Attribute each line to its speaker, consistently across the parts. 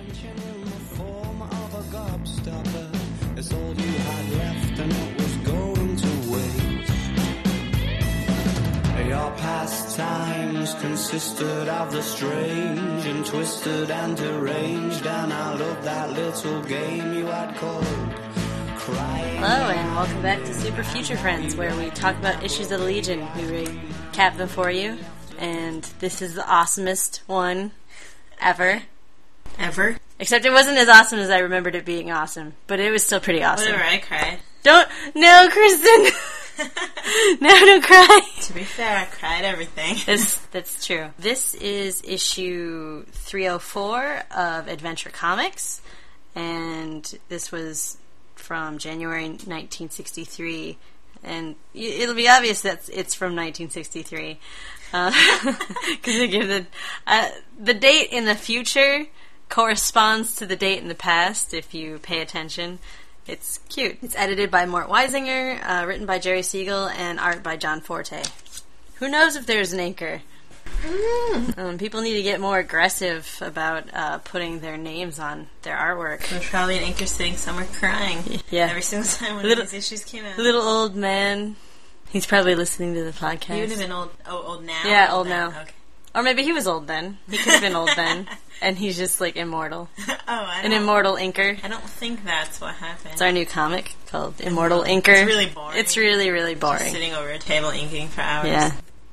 Speaker 1: In the form of a gobstopper, it's all you had left and it was going to waste. Your pastimes consisted of the strange and twisted and deranged, and I loved that little game you had called Crying.
Speaker 2: Hello and welcome back to Super Future Friends, where we talk about issues of the Legion. We recap them for you, and this is the awesomest one ever.
Speaker 3: Ever?
Speaker 2: Except it wasn't as awesome as I remembered it being awesome, but it was still pretty awesome.
Speaker 3: Whatever, I cried.
Speaker 2: No, Kristen! No, don't cry!
Speaker 3: To be fair, I cried everything.
Speaker 2: That's true. This is issue 304 of Adventure Comics, and this was from January 1963, and it'll be obvious that it's from 1963, because they give the date in the future corresponds to the date in the past, if you pay attention. It's cute. It's edited by Mort Weisinger, written by Jerry Siegel, and art by John Forte. Who knows if there's an inker? People need to get more aggressive about putting their names on their artwork.
Speaker 3: There's probably an inker sitting somewhere crying.
Speaker 2: Yeah.
Speaker 3: Every single time one of these issues came out.
Speaker 2: Little old man. He's probably listening to the podcast.
Speaker 3: He would have been old. Oh, old now?
Speaker 2: Yeah, old now.
Speaker 3: Okay.
Speaker 2: Or maybe he was old then. He could have been old then. And he's just, like, immortal. An immortal inker.
Speaker 3: I don't think that's what happened.
Speaker 2: It's our new comic called Immortal Inker.
Speaker 3: It's really boring.
Speaker 2: It's really, really boring.
Speaker 3: Just sitting over a table inking for hours.
Speaker 2: Yeah.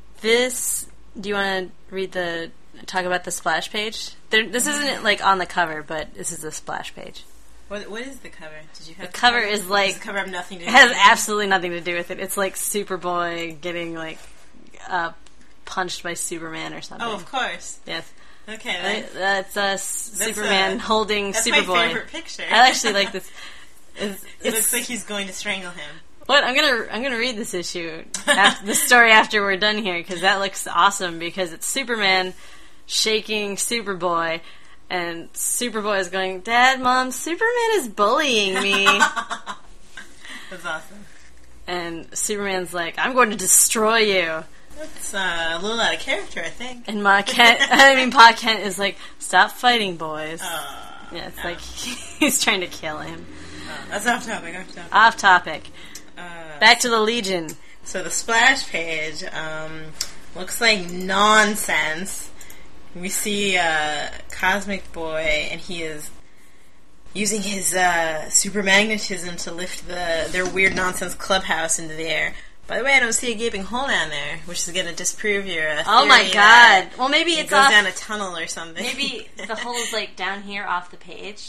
Speaker 2: Do you want to talk about the splash page? This isn't, like, on the cover, but this is the splash page.
Speaker 3: What is the cover? Did you have
Speaker 2: the cover? Is, like...
Speaker 3: Does the cover have nothing to do
Speaker 2: with it?
Speaker 3: It
Speaker 2: has absolutely nothing to do with it. It's, like, Superboy getting, like, punched by Superman or something.
Speaker 3: Oh, of course.
Speaker 2: Yes.
Speaker 3: Okay,
Speaker 2: that's Superman holding
Speaker 3: that's
Speaker 2: Superboy.
Speaker 3: That's my favorite picture.
Speaker 2: I actually like this.
Speaker 3: It looks like he's going to strangle him.
Speaker 2: What? I'm gonna read this issue, the story after we're done here, because that looks awesome. Because it's Superman shaking Superboy, and Superboy is going, "Dad, Mom, Superman is bullying me."
Speaker 3: That's awesome.
Speaker 2: And Superman's like, "I'm going to destroy you."
Speaker 3: That's a little out of character, I think.
Speaker 2: And Pa Kent is like, "Stop fighting, boys." Yeah, it's like he's trying to kill him.
Speaker 3: That's off topic.
Speaker 2: Off topic. Back to the Legion.
Speaker 3: So the splash page looks like nonsense. We see Cosmic Boy, and he is using his super magnetism to lift their weird nonsense clubhouse into the air. By the way, I don't see a gaping hole down there, which is going to disprove your theory.
Speaker 2: Oh my god. Well, maybe it
Speaker 3: goes down a tunnel or something.
Speaker 2: Maybe the hole's like down here off the page.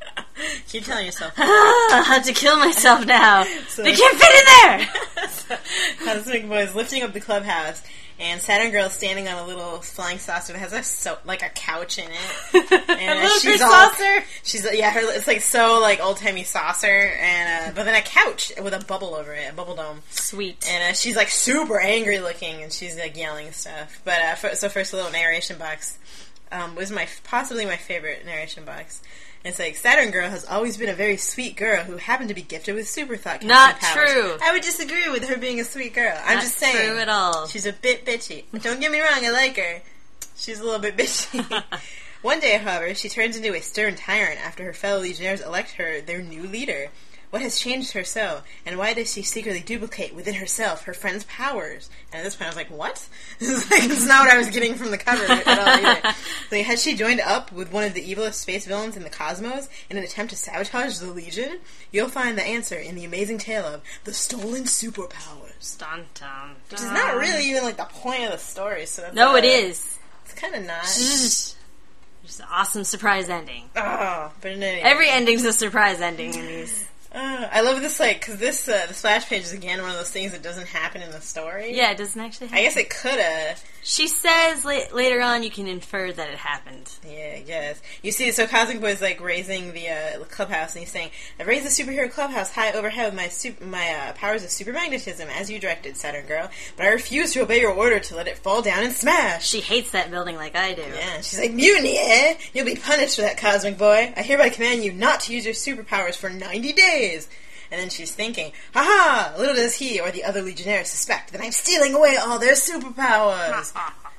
Speaker 3: Keep telling yourself.
Speaker 2: I have to kill myself now. They can't fit in there!
Speaker 3: So, Cosmic Boy is lifting up the clubhouse, and Saturn Girl is standing on a little flying saucer that has a couch in it. And
Speaker 2: a little saucer?
Speaker 3: It's like so like old timey saucer, and but then a couch with a bubble over it, a bubble dome.
Speaker 2: Sweet.
Speaker 3: And she's like super angry looking, and she's like yelling stuff. But so first a little narration box was possibly my favorite narration box. It's like, Saturn Girl has always been a very sweet girl who happened to be gifted with super thought powers.
Speaker 2: Not true.
Speaker 3: I would disagree with her being a sweet girl. I'm just saying.
Speaker 2: Not true at all.
Speaker 3: She's a bit bitchy. Don't get me wrong, I like her. She's a little bit bitchy. One day, however, she turns into a stern tyrant after her fellow Legionnaires elect her their new leader. What has changed her so? And why does she secretly duplicate within herself her friend's powers? And at this point I was like, what? It's not what I was getting from the cover at all either. Like, has she joined up with one of the evilest space villains in the cosmos in an attempt to sabotage the Legion? You'll find the answer in the amazing tale of The Stolen Superpowers.
Speaker 2: Dun, dun, dun.
Speaker 3: Which is not really even like the point of the story. So that's
Speaker 2: no, it is.
Speaker 3: It's kind of not.
Speaker 2: Just an awesome surprise ending.
Speaker 3: Oh, but anyway.
Speaker 2: Every ending's a surprise ending in these.
Speaker 3: I love this, like, because this, the splash page is, again, one of those things that doesn't happen in the story.
Speaker 2: Yeah, it doesn't actually happen.
Speaker 3: I guess it could've.
Speaker 2: She says later on you can infer that it happened.
Speaker 3: Yeah, I guess. You see, so Cosmic Boy's, like, raising the clubhouse, and he's saying, I raised the superhero clubhouse high overhead with my powers of super magnetism, as you directed, Saturn Girl, but I refuse to obey your order to let it fall down and smash.
Speaker 2: She hates that building like I do.
Speaker 3: Yeah, she's like, mutiny, eh? You'll be punished for that, Cosmic Boy. I hereby command you not to use your superpowers for 90 days. And then she's thinking, haha, little does he or the other Legionnaires suspect that I'm stealing away all their superpowers.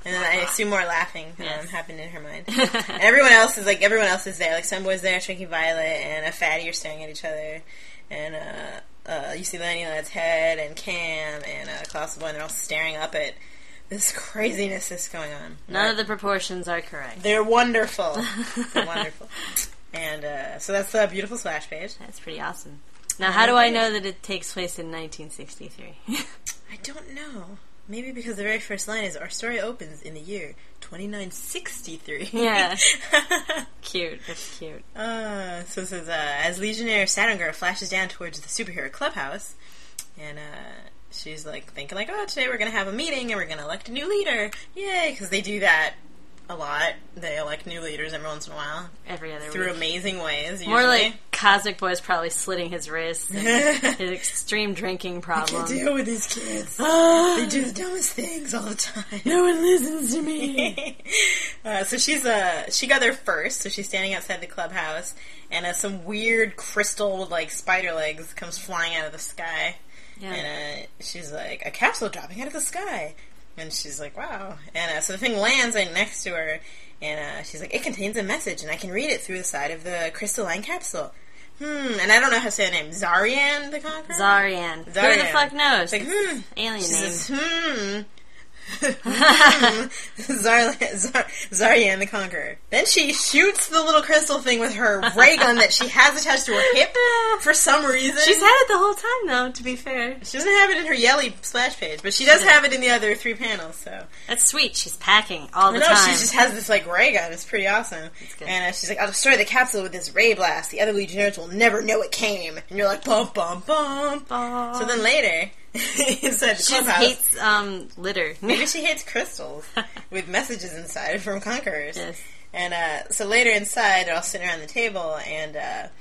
Speaker 3: And then I assume more laughing
Speaker 2: Yes.
Speaker 3: happened in her mind. And everyone else is there. Like, Sunboy's there, drinking Violet, and a Fatty are staring at each other. And you see Lenny Lad's head, and Cam, and Klaus the Boy, and they're all staring up at this craziness that's going on.
Speaker 2: None of the proportions are correct.
Speaker 3: They're wonderful. They're wonderful. And so that's the beautiful splash page.
Speaker 2: That's pretty awesome. Now, how do I know that it takes place in 1963?
Speaker 3: I don't know. Maybe because the very first line is, our story opens in the year 2963.
Speaker 2: Yeah. Cute. That's cute.
Speaker 3: So it says, as Legionnaire Saturn Girl flashes down towards the superhero clubhouse, and she's like thinking like, oh, today we're going to have a meeting and we're going to elect a new leader. Yay, because they do that a lot. They elect new leaders every once in a while.
Speaker 2: Every other
Speaker 3: Through
Speaker 2: week.
Speaker 3: amazing ways, usually.
Speaker 2: More like Cosmic Boy's probably slitting his wrist and his extreme drinking problem.
Speaker 3: I can't deal with these kids. They do the dumbest things all the time.
Speaker 2: No one listens to me.
Speaker 3: So she got there first, so she's standing outside the clubhouse, and some weird crystal with like spider legs comes flying out of the sky.
Speaker 2: Yeah.
Speaker 3: And she's like, a capsule dropping out of the sky. And she's like, wow. And so the thing lands right next to her, and she's like, it contains a message, and I can read it through the side of the crystalline capsule. And I don't know how to say the name. Zarian the Conqueror?
Speaker 2: Zarian. Who the fuck knows?
Speaker 3: It's like,
Speaker 2: Alien
Speaker 3: she
Speaker 2: name.
Speaker 3: says, Zarian the Conqueror. Then she shoots the little crystal thing with her ray gun that she has attached to her hip for some reason.
Speaker 2: She's had it the whole time, though, to be fair.
Speaker 3: She doesn't have it in her yelly splash page, but she does have it in the other 3 panels, so.
Speaker 2: That's sweet. She's packing all the
Speaker 3: No,
Speaker 2: time.
Speaker 3: she just has this, like, ray gun. It's pretty awesome.
Speaker 2: Good.
Speaker 3: And she's like, I'll destroy the capsule with this ray blast. The other Legionnaires will never know it came. And you're like, bum, bum, bum. So then later, inside the
Speaker 2: She just
Speaker 3: clubhouse,
Speaker 2: hates litter.
Speaker 3: maybe she hates crystals with messages inside from Conquerors.
Speaker 2: Yes.
Speaker 3: And so later inside, they're all sitting around the table, and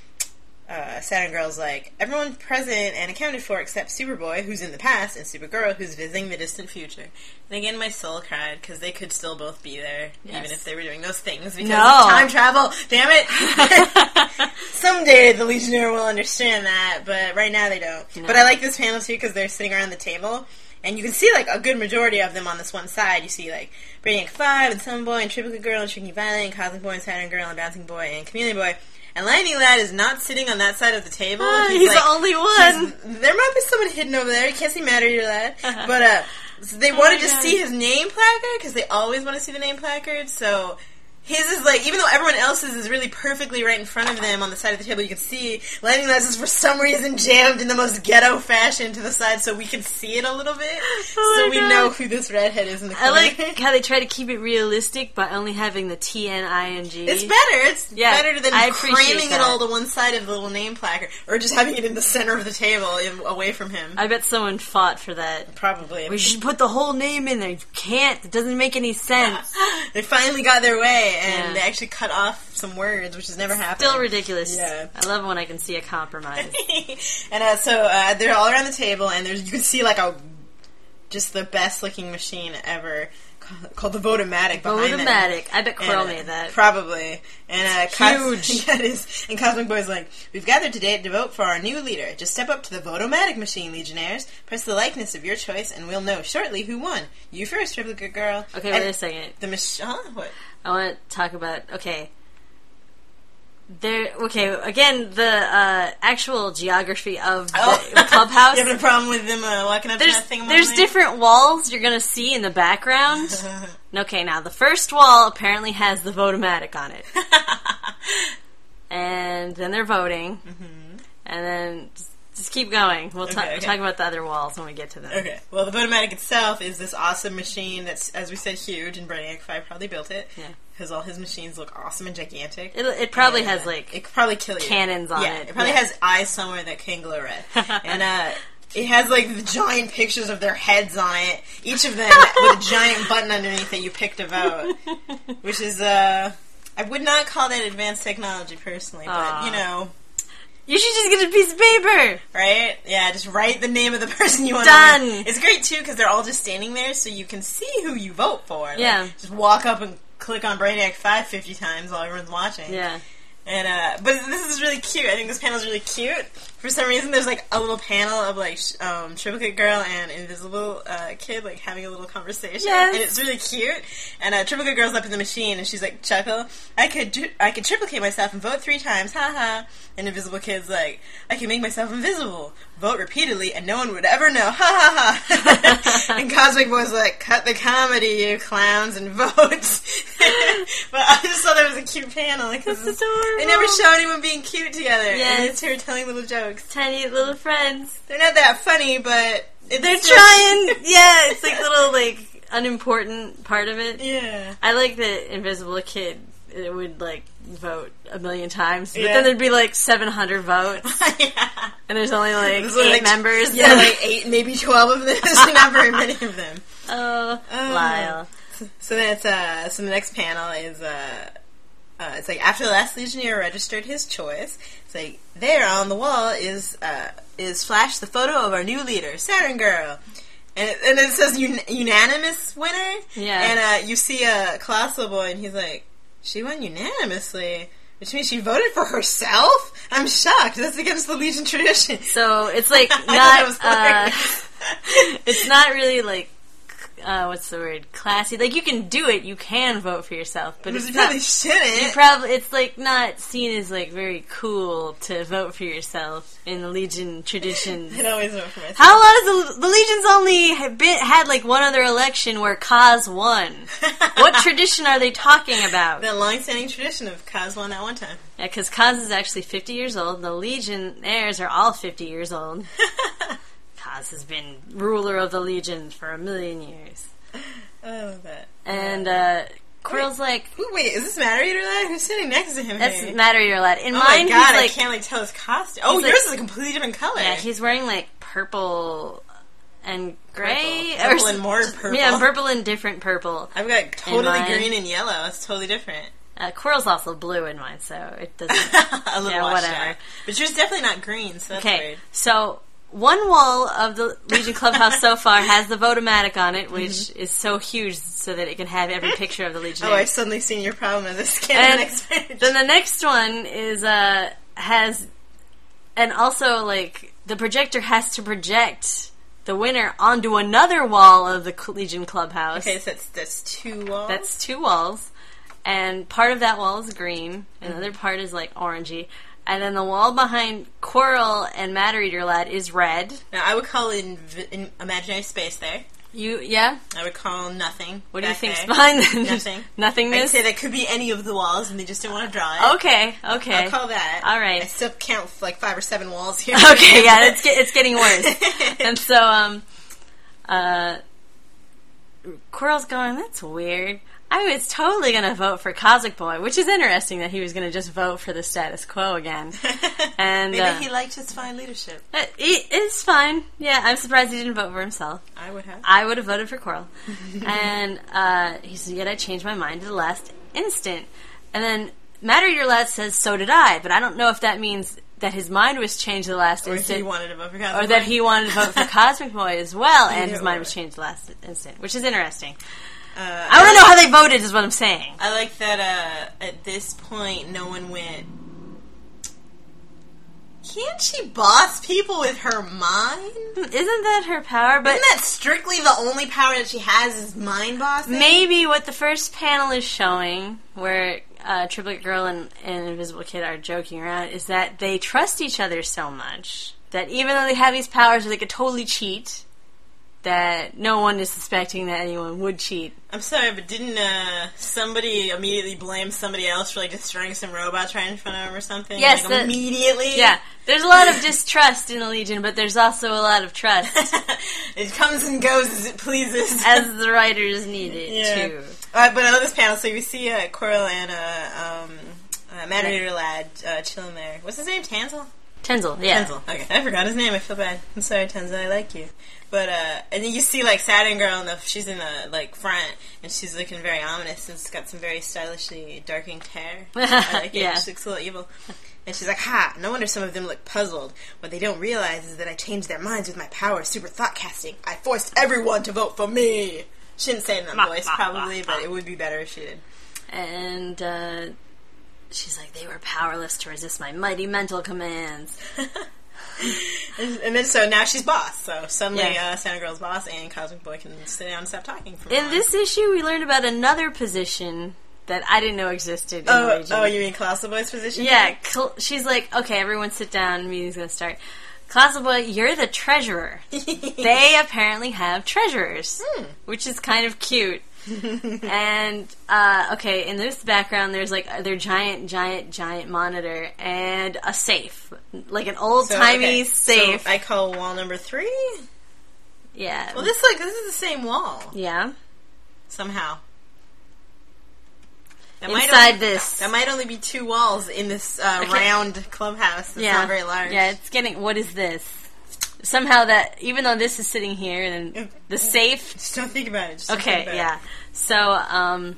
Speaker 3: Saturn Girl's like, everyone present and accounted for except Superboy, who's in the past, and Supergirl, who's visiting the distant future. And again, my soul cried, because they could still both be there, even if they were doing those things, because
Speaker 2: No.
Speaker 3: it's time travel. Damn it! Someday the Legionnaire will understand that, but right now they don't.
Speaker 2: No.
Speaker 3: But I like this panel, too, because they're sitting around the table, and you can see, like, a good majority of them on this one side. You see, like, Brainiac 5, and Sunboy, and Triplicate Girl, and Shrinking Violet, and Cosmic Boy, and Saturn Girl, and Bouncing Boy, and Chameleon Boy. And Lightning Lad is not sitting on that side of the table.
Speaker 2: He's the only one.
Speaker 3: There might be someone hidden over there. You can't see Matter, your lad. But so they wanted to see his name placard, because they always want to see the name placard, so his is like, even though everyone else's is really perfectly right in front of them on the side of the table, you can see Lightning Lads is for some reason jammed in the most ghetto fashion to the side so we can see it a little bit. So we know who this redhead is in the corner.
Speaker 2: I like how they try to keep it realistic by only having the T-N-I-N-G.
Speaker 3: It's better. It's better than
Speaker 2: I appreciate
Speaker 3: cramming
Speaker 2: that.
Speaker 3: it all to one side of the little name placard, or just having it in the center of the table, away from him.
Speaker 2: I bet someone fought for that.
Speaker 3: Probably.
Speaker 2: We should put the whole name in there. You can't. It doesn't make any sense.
Speaker 3: They finally got their way, and
Speaker 2: Yeah.
Speaker 3: they actually cut off some words, which has never happened.
Speaker 2: Still ridiculous.
Speaker 3: Yeah.
Speaker 2: I love when I can see a compromise.
Speaker 3: And so they're all around the table, and you can see like just the best looking machine ever called the Votomatic behind them.
Speaker 2: Votomatic. I bet Quirrell made that.
Speaker 3: Probably. And
Speaker 2: Huge.
Speaker 3: That is. And Cosmic Boy's like, we've gathered today to vote for our new leader. Just step up to the Votomatic machine, Legionnaires. Press the likeness of your choice, and we'll know shortly who won. You first, Triplicate Girl.
Speaker 2: Okay, wait a second.
Speaker 3: The machine. What?
Speaker 2: I want to talk about, again, the actual geography of the clubhouse.
Speaker 3: You have a problem with them walking up to that thing?
Speaker 2: There's different walls you're going to see in the background. Okay, now the first wall apparently has the Votomatic on it. And then they're voting. And then just keep going. We'll talk about the other walls when we get to them.
Speaker 3: Okay. Well, the Votomatic itself is this awesome machine that's, as we said, huge, and Brainiac 5 probably built it.
Speaker 2: Yeah.
Speaker 3: Because all his machines look awesome and gigantic.
Speaker 2: It probably has, like,
Speaker 3: it could probably kill you.
Speaker 2: cannons on
Speaker 3: Yeah,
Speaker 2: it.
Speaker 3: it probably has eyes somewhere that can glow red. And it has, like, the giant pictures of their heads on it. Each of them with a giant button underneath that you picked a vote. Which is, I would not call that advanced technology, personally. But, you know...
Speaker 2: You should just get a piece of paper!
Speaker 3: Right? Yeah, just write the name of the person you want
Speaker 2: Done!
Speaker 3: to win. It's great, too, because they're all just standing there, so you can see who you vote for. Like,
Speaker 2: Yeah.
Speaker 3: just walk up and click on Brainiac 5 50 times while everyone's watching.
Speaker 2: Yeah.
Speaker 3: And but this is really cute. I think this panel is really cute. For some reason, there's like a little panel of like Triplicate Girl and Invisible Kid like having a little conversation,
Speaker 2: yes.
Speaker 3: and it's really cute. And Triplicate Girl's up in the machine, and she's like, "Chuckle, I could triplicate myself and vote 3 times, haha." And Invisible Kid's like, "I can make myself invisible, vote repeatedly, and no one would ever know, ha ha ha." And Cosmic Boy's like, "Cut the comedy, you clowns, and vote." But I just thought that was a cute panel because
Speaker 2: That's adorable.
Speaker 3: they never show anyone being cute together.
Speaker 2: Yes.
Speaker 3: And it's her telling little jokes.
Speaker 2: Tiny little friends.
Speaker 3: They're not that funny, but
Speaker 2: They're trying. Yeah, it's like little like unimportant part of it.
Speaker 3: Yeah.
Speaker 2: I like the Invisible Kid. It would like vote 1,000,000 times, but
Speaker 3: Yeah.
Speaker 2: then there'd be like 700 votes,
Speaker 3: Yeah.
Speaker 2: and there's only like
Speaker 3: There's
Speaker 2: 8
Speaker 3: only, like,
Speaker 2: members.
Speaker 3: Yeah, like 8, maybe 12 of them. There's not very many of them.
Speaker 2: Oh, Lyle.
Speaker 3: So that's so the next panel is it's like after the last Legionnaire registered his choice. It's like there on the wall is flashed the photo of our new leader, Saturn Girl, and it says unanimous winner.
Speaker 2: Yeah.
Speaker 3: And you see Colossal Boy, and he's like, she won unanimously, which means she voted for herself. I'm shocked. That's against the Legion tradition.
Speaker 2: So it's like
Speaker 3: I thought that was
Speaker 2: not.
Speaker 3: hilarious.
Speaker 2: It's not really like. What's the word? Classy. Like you can do it. You can vote for yourself, but it's
Speaker 3: you
Speaker 2: not.
Speaker 3: probably shouldn't.
Speaker 2: It's like not seen as like very cool to vote for yourself in the Legion tradition.
Speaker 3: I'd always vote for myself.
Speaker 2: How long has the Legion's only had like one other election where Kaz won? What tradition are they talking about?
Speaker 3: The long-standing tradition of Kaz won at one time.
Speaker 2: Yeah, because Kaz is actually 50 years old. The Legionnaires are all 50 years old. Kaz has been ruler of the Legion for 1,000,000 years.
Speaker 3: I love that.
Speaker 2: And Quirrell's like...
Speaker 3: Ooh, wait, is this Matter Eater Lad? Who's sitting next to him?
Speaker 2: That's
Speaker 3: here?
Speaker 2: Matter Eater Lad. In
Speaker 3: Oh
Speaker 2: mine,
Speaker 3: my god,
Speaker 2: he's like...
Speaker 3: I can't tell his costume. Oh,
Speaker 2: he's
Speaker 3: yours
Speaker 2: like-
Speaker 3: is a completely different color.
Speaker 2: Yeah, he's wearing like purple and gray.
Speaker 3: Purple and more purple.
Speaker 2: Yeah, purple and different purple.
Speaker 3: I've got totally
Speaker 2: mine.
Speaker 3: green and yellow. It's totally different.
Speaker 2: Quirrell's also blue in mine, so it doesn't...
Speaker 3: A little
Speaker 2: Yeah,
Speaker 3: washed
Speaker 2: whatever.
Speaker 3: out. But yours definitely not green, so that's
Speaker 2: Okay,
Speaker 3: weird.
Speaker 2: so one wall of the Legion Clubhouse so far has the Votomatic on it, which is so huge so that it can have every picture of the
Speaker 3: Oh,
Speaker 2: Legionnaires.
Speaker 3: I've suddenly seen your problem as a scan the next page.
Speaker 2: Then the next one is has, and also like the projector has to project the winner onto another wall of the Legion Clubhouse.
Speaker 3: Okay, so that's 2 walls.
Speaker 2: That's 2 walls, and part of that wall is green, and the other part is like orangey. And then the wall behind Quirrell and Matter Eater Lad is red.
Speaker 3: Now, I would call in imaginary space there.
Speaker 2: Yeah?
Speaker 3: I would call nothing.
Speaker 2: What do you
Speaker 3: back
Speaker 2: think's
Speaker 3: there.
Speaker 2: behind that?
Speaker 3: Nothing.
Speaker 2: Nothingness?
Speaker 3: I'd say that could be any of the walls, and they just didn't want to draw it.
Speaker 2: Okay.
Speaker 3: I'll call that.
Speaker 2: All right.
Speaker 3: I still count like 5 or 7 walls here.
Speaker 2: Okay, yeah, it's getting worse. And so, Quirrell's going, that's weird. I was totally going to vote for Cosmic Boy, which is interesting that he was going to just vote for the status quo again. And
Speaker 3: Maybe he liked his fine leadership.
Speaker 2: It's fine. Yeah, I'm surprised he didn't vote for himself.
Speaker 3: I would have.
Speaker 2: I would have voted for Quirrell. And he said, yet I changed my mind at the last instant. And then Matter Eater Lad says, so did I. But I don't know if that means that his mind was changed at the last
Speaker 3: Or
Speaker 2: instant.
Speaker 3: he wanted to vote for Cosmic
Speaker 2: Or that
Speaker 3: Boy.
Speaker 2: he wanted to vote for Cosmic Boy as well, and
Speaker 3: Either
Speaker 2: his mind
Speaker 3: or.
Speaker 2: was changed at the last instant, which is interesting. I want to know how they voted, is what I'm saying.
Speaker 3: I like that at this point, no one went, can't she boss people with her mind?
Speaker 2: Isn't that her power? But
Speaker 3: Isn't that strictly the only power that she has is mind bossing?
Speaker 2: maybe what the first panel is showing, where Triplicate Girl and Invisible Kid are joking around, is that they trust each other so much that even though they have these powers where they could totally cheat, that no one is suspecting that anyone would cheat.
Speaker 3: I'm sorry, but didn't somebody immediately blame somebody else for like destroying some robots right in front of him or something?
Speaker 2: Yes,
Speaker 3: like, immediately.
Speaker 2: Yeah, there's a lot of distrust in the Legion, but there's also a lot of trust,
Speaker 3: It comes and goes as it pleases.
Speaker 2: as the writers need it to.
Speaker 3: But I love this panel. So you see Quirrell and Matter Eater Lad chilling there. What's his name? Tanzel?
Speaker 2: Tenzel, yeah.
Speaker 3: Tenzel. Okay, I forgot his name. I feel bad. I'm sorry, Tenzel. I like you. But and then you see like Saturn Girl, she's in the like front, and she's looking very ominous, and it's got some very stylishly dark-inked hair. I like it.
Speaker 2: Yeah.
Speaker 3: She looks a little evil. And she's like, ha, no wonder some of them look puzzled. What they don't realize is that I changed their minds with my power of super thought casting. I forced everyone to vote for me. She didn't say it in that voice, probably, but it would be better if she did.
Speaker 2: And she's like, they were powerless to resist my mighty mental commands.
Speaker 3: And then so now she's boss. So suddenly
Speaker 2: Yeah.
Speaker 3: Santa Girl's boss and Cosmic Boy can sit down and stop talking for a
Speaker 2: In
Speaker 3: while.
Speaker 2: this issue, we learned about another position that I didn't know existed in the Legion.
Speaker 3: Oh, you mean Colossal Boy's position?
Speaker 2: Yeah, she's like, okay, everyone sit down, meeting's gonna start. Colossal Boy, you're the treasurer. They apparently have treasurers, which is kind of cute. And, okay, in this background, there's like their giant monitor and a safe. Like an old-timey safe.
Speaker 3: So I call wall number 3?
Speaker 2: Yeah.
Speaker 3: Well, this is the same wall.
Speaker 2: Yeah.
Speaker 3: Somehow. That
Speaker 2: this.
Speaker 3: That might only be 2 walls in this round clubhouse. It's not very large.
Speaker 2: Yeah, it's getting... What is this? Somehow that... Even though this is sitting here, and the safe...
Speaker 3: Just don't think about it. Just don't
Speaker 2: Okay,
Speaker 3: think about
Speaker 2: yeah.
Speaker 3: it.
Speaker 2: So,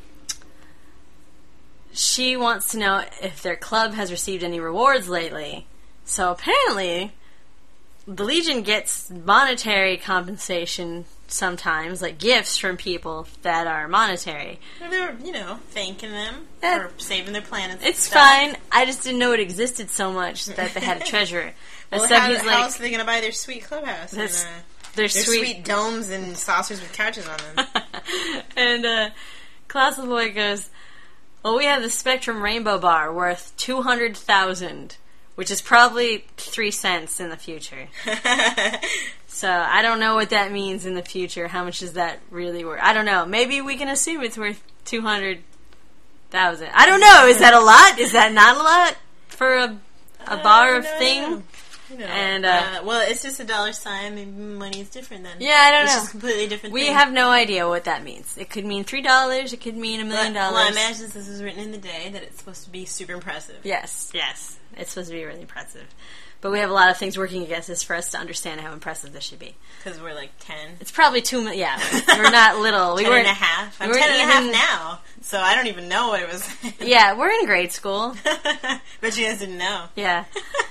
Speaker 2: she wants to know if their club has received any rewards lately. So apparently, the Legion gets monetary compensation sometimes, like gifts from people that are monetary.
Speaker 3: They're, thanking them
Speaker 2: That-
Speaker 3: for saving their planets.
Speaker 2: It's
Speaker 3: and stuff.
Speaker 2: fine. I just didn't know it existed so much that they had a treasurer.
Speaker 3: Well,
Speaker 2: so
Speaker 3: how
Speaker 2: he's
Speaker 3: else
Speaker 2: like,
Speaker 3: are they going to buy their sweet clubhouse?
Speaker 2: That's-
Speaker 3: And,
Speaker 2: they're
Speaker 3: their sweet domes and saucers with couches on them.
Speaker 2: And Colossal Boy goes, well, we have the Spectrum Rainbow Bar worth 200,000, which is probably 3 cents in the future. So I don't know what that means in the future. How much is that really worth? I don't know. Maybe we can assume it's worth 200,000. I don't know. Is that a lot? Is that not a lot for a bar of thing? And
Speaker 3: well, it's just a dollar sign. Maybe money is different then.
Speaker 2: Yeah, I don't
Speaker 3: it's
Speaker 2: know.
Speaker 3: just a completely different.
Speaker 2: We
Speaker 3: thing.
Speaker 2: have no idea what that means. It could mean $3. It could mean $1 million.
Speaker 3: Well, I imagine this was written in the day that it's supposed to be super impressive.
Speaker 2: Yes. It's supposed to be really impressive. But we have a lot of things working against us for us to understand how impressive this should be.
Speaker 3: Because we're like 10.
Speaker 2: It's probably 2 million. Yeah, we're not little.
Speaker 3: 10 and a half. I'm 10 and a half now, so I don't even know what it was.
Speaker 2: Yeah, we're in grade school.
Speaker 3: But you guys didn't know.
Speaker 2: Yeah.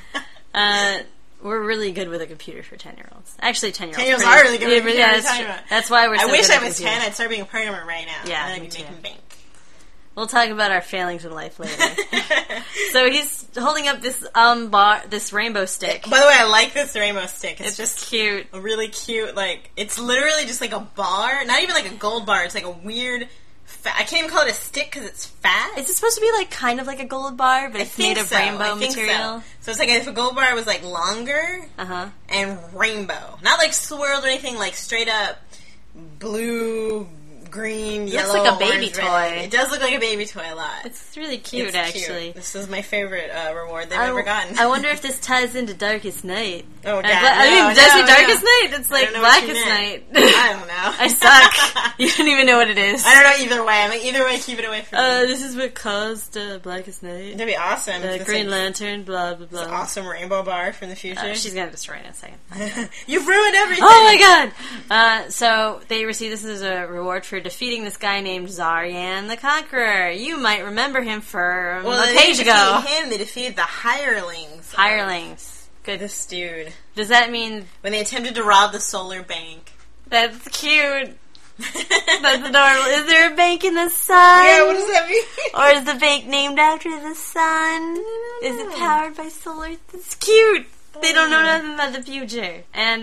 Speaker 2: We're really good with a computer for 10-year-olds. Actually, 10-year-olds.
Speaker 3: 10-year-olds are really good with computers.
Speaker 2: Yeah,
Speaker 3: What are you talking about?
Speaker 2: that's why we're so
Speaker 3: I wish
Speaker 2: good
Speaker 3: I
Speaker 2: at
Speaker 3: was
Speaker 2: computers.
Speaker 3: 10. I'd start being a programmer right now.
Speaker 2: Yeah,
Speaker 3: and I'd
Speaker 2: me
Speaker 3: be
Speaker 2: too.
Speaker 3: making bank.
Speaker 2: We'll talk about our failings in life later. So he's holding up this this rainbow stick.
Speaker 3: By the way, I like this rainbow stick. It's just
Speaker 2: cute.
Speaker 3: a really cute, like, it's literally just like a bar. Not even like a gold bar. It's like a weird, I can't even call it a stick because it's fat.
Speaker 2: Is it supposed to be like kind of like a gold bar, but it's made of rainbow
Speaker 3: I think
Speaker 2: material?
Speaker 3: So it's like if a gold bar was like longer and rainbow. Not like swirled or anything, like straight up blue, green, yellow,
Speaker 2: looks like a baby
Speaker 3: orange, red.
Speaker 2: toy.
Speaker 3: It does look like a baby toy a lot.
Speaker 2: It's really cute,
Speaker 3: It's
Speaker 2: actually.
Speaker 3: cute. This is my favorite reward they've ever gotten.
Speaker 2: I wonder if this ties into Darkest Night.
Speaker 3: Oh, God.
Speaker 2: I mean, does it Darkest Night? It's like
Speaker 3: don't know what you
Speaker 2: Blackest
Speaker 3: meant.
Speaker 2: Night.
Speaker 3: I don't know.
Speaker 2: I suck. You don't even know what it is.
Speaker 3: I don't know either way. I'm like, either way, keep it away from me.
Speaker 2: This is what caused Blackest Night.
Speaker 3: That'd be awesome.
Speaker 2: The
Speaker 3: This
Speaker 2: Green
Speaker 3: is
Speaker 2: Lantern, blah, blah, blah.
Speaker 3: this awesome rainbow bar from the future.
Speaker 2: She's going to destroy it in a second.
Speaker 3: You've ruined everything.
Speaker 2: Oh my god! So they receive this as a reward for defeating this guy named Zaryan the Conqueror. You might remember him from
Speaker 3: Well,
Speaker 2: a
Speaker 3: they
Speaker 2: page
Speaker 3: didn't
Speaker 2: ago.
Speaker 3: defeat him. They defeated the hirelings.
Speaker 2: Hirelings. Good.
Speaker 3: This dude.
Speaker 2: Does that mean
Speaker 3: When they attempted to rob the solar bank.
Speaker 2: that's cute? That's adorable. Is there a bank in the sun?
Speaker 3: Yeah, what does that mean?
Speaker 2: Or is the bank named after the sun? Is it powered by solar? It's cute. They don't know nothing about the future. And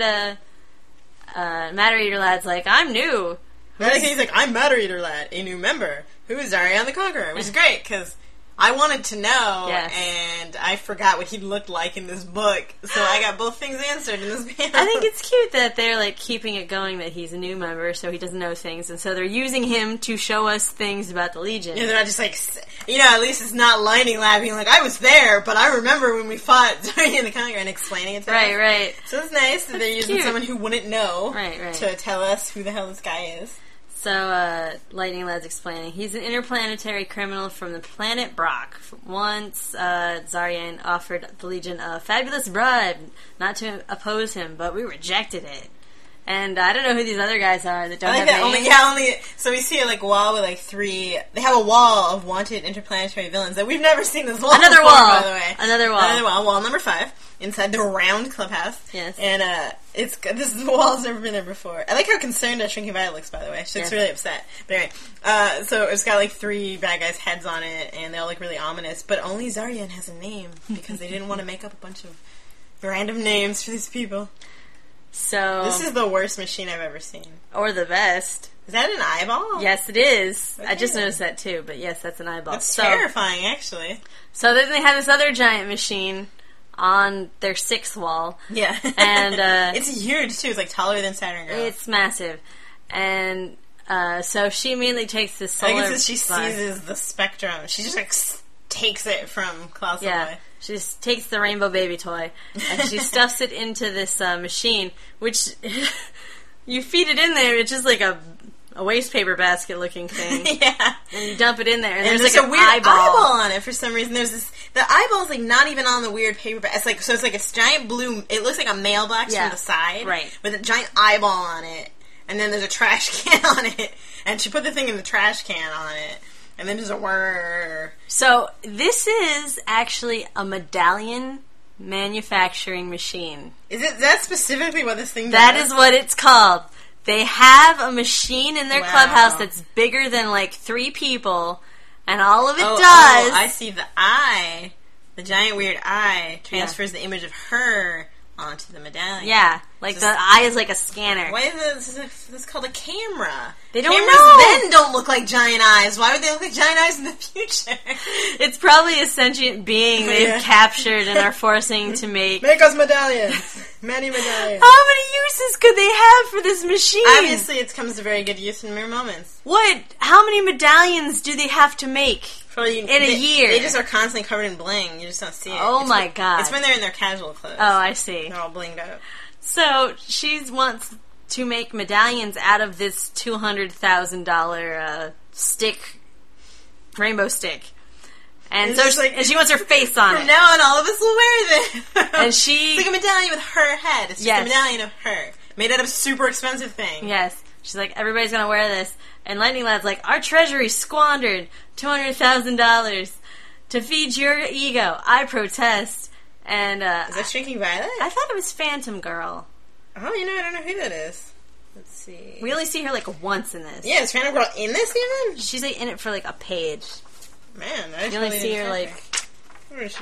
Speaker 2: Matter Eater Lad's like, I'm new.
Speaker 3: He's like, I'm Matter Eater Lad, a new member. Who is Zaryan the Conqueror? Which is great, because I wanted to know,
Speaker 2: Yes.
Speaker 3: and I forgot what he looked like in this book, so I got both things answered in this panel.
Speaker 2: I think it's cute that they're like keeping it going that he's a new member, so he doesn't know things, and so they're using him to show us things about the Legion.
Speaker 3: Yeah, they're not just like, at least it's not Lightning Lad being like, I was there, but I remember when we fought Zaryan the Conqueror, and explaining it to us.
Speaker 2: Right.
Speaker 3: So it's nice that they're using
Speaker 2: cute.
Speaker 3: someone who wouldn't know
Speaker 2: Right.
Speaker 3: to tell us who the hell this guy is.
Speaker 2: So, Lightning Lad's explaining. He's an interplanetary criminal from the planet Brock. Once, Zaryan offered the Legion a fabulous bribe not to oppose him, but we rejected it. And I don't know who these other guys are that don't
Speaker 3: I like
Speaker 2: have
Speaker 3: that.
Speaker 2: names.
Speaker 3: So we see a wall with like 3. They have a wall of wanted interplanetary villains that we've never seen this wall.
Speaker 2: Another
Speaker 3: before,
Speaker 2: wall.
Speaker 3: by the way.
Speaker 2: Another wall.
Speaker 3: Wall number 5 inside the round clubhouse.
Speaker 2: Yes.
Speaker 3: And this wall's never been there before. I like how concerned Shrinking Violet looks. By the way, she looks really upset. But anyway, so it's got like 3 bad guys' heads on it, and they all look really ominous. But only Zaryan has a name because they didn't want to make up a bunch of random names for these people.
Speaker 2: So
Speaker 3: This is the worst machine I've ever seen.
Speaker 2: or the best.
Speaker 3: Is that an eyeball?
Speaker 2: Yes, it is. I just
Speaker 3: Okay.
Speaker 2: noticed that too, but yes, that's an eyeball.
Speaker 3: That's terrifying, actually.
Speaker 2: So then they have this other giant machine on their 6th wall.
Speaker 3: Yeah.
Speaker 2: And
Speaker 3: it's huge, too. It's like taller than Saturn Girl.
Speaker 2: it's massive. And so she immediately takes this
Speaker 3: I
Speaker 2: solar
Speaker 3: guess she
Speaker 2: bar.
Speaker 3: seizes the spectrum. She just like takes it from Klaus
Speaker 2: Yeah,
Speaker 3: Boy.
Speaker 2: she just takes the rainbow baby toy and she stuffs it into this machine, which you feed it in there. It's just like a waste paper basket looking thing.
Speaker 3: Yeah.
Speaker 2: And you dump it in there, and
Speaker 3: And
Speaker 2: there's
Speaker 3: there's
Speaker 2: like
Speaker 3: a
Speaker 2: an
Speaker 3: weird
Speaker 2: eyeball.
Speaker 3: on it for some reason. There's this. The eyeball's like not even on the weird paper. It's like so. It's like a giant blue. It looks like a mailbox
Speaker 2: Yeah.
Speaker 3: from the side,
Speaker 2: Right.
Speaker 3: With a giant eyeball on it, and then there's a trash can on it. And she put the thing in the trash can on it, and then there's a whir.
Speaker 2: So this is actually a medallion manufacturing machine.
Speaker 3: Is it that specifically what this thing?
Speaker 2: That
Speaker 3: does?
Speaker 2: is what it's called. They have a machine in their
Speaker 3: Wow.
Speaker 2: clubhouse that's bigger than like 3 people, and all of it does.
Speaker 3: Oh, I see the eye. The giant weird eye transfers the image of her onto the medallion.
Speaker 2: Yeah, like
Speaker 3: Just-
Speaker 2: the eye is like a scanner.
Speaker 3: Why is this called a camera?
Speaker 2: They don't
Speaker 3: Cameras
Speaker 2: know.
Speaker 3: then don't look like giant eyes. Why would they look like giant eyes in the future?
Speaker 2: It's probably a sentient being they've
Speaker 3: Yeah.
Speaker 2: captured and are forcing to make.
Speaker 3: Make us medallions. Many medallions.
Speaker 2: How many uses could they have for this machine?
Speaker 3: Obviously, it comes to very good use in mere moments.
Speaker 2: What? How many medallions do they have to make?
Speaker 3: Probably
Speaker 2: In a year.
Speaker 3: They just are constantly covered in bling. You just don't see it.
Speaker 2: Oh
Speaker 3: It's
Speaker 2: my
Speaker 3: when-
Speaker 2: God.
Speaker 3: It's when they're in their casual clothes.
Speaker 2: Oh, I see.
Speaker 3: They're all blinged out.
Speaker 2: So she wants to make medallions out of this $200,000 stick, rainbow stick, and
Speaker 3: It's
Speaker 2: so
Speaker 3: just like-
Speaker 2: and she wants her face on
Speaker 3: From
Speaker 2: it.
Speaker 3: now on, all of us will wear this.
Speaker 2: And she-
Speaker 3: It's like a medallion with her head. It's just
Speaker 2: Yes.
Speaker 3: a medallion of her. Made out of a super expensive thing.
Speaker 2: Yes, she's like, everybody's gonna wear this, and Lightning Lad's like, our treasury squandered $200,000 to feed your ego. I protest. And
Speaker 3: Is that Shrinking Violet?
Speaker 2: I thought it was Phantom Girl.
Speaker 3: Oh, I don't know who that is. Let's see.
Speaker 2: We only see her like once in this.
Speaker 3: Yeah, is Phantom Girl in this even?
Speaker 2: She's like in it for like a page.
Speaker 3: Man, I just
Speaker 2: You only
Speaker 3: really
Speaker 2: see
Speaker 3: didn't
Speaker 2: her
Speaker 3: check
Speaker 2: like.
Speaker 3: Where is she?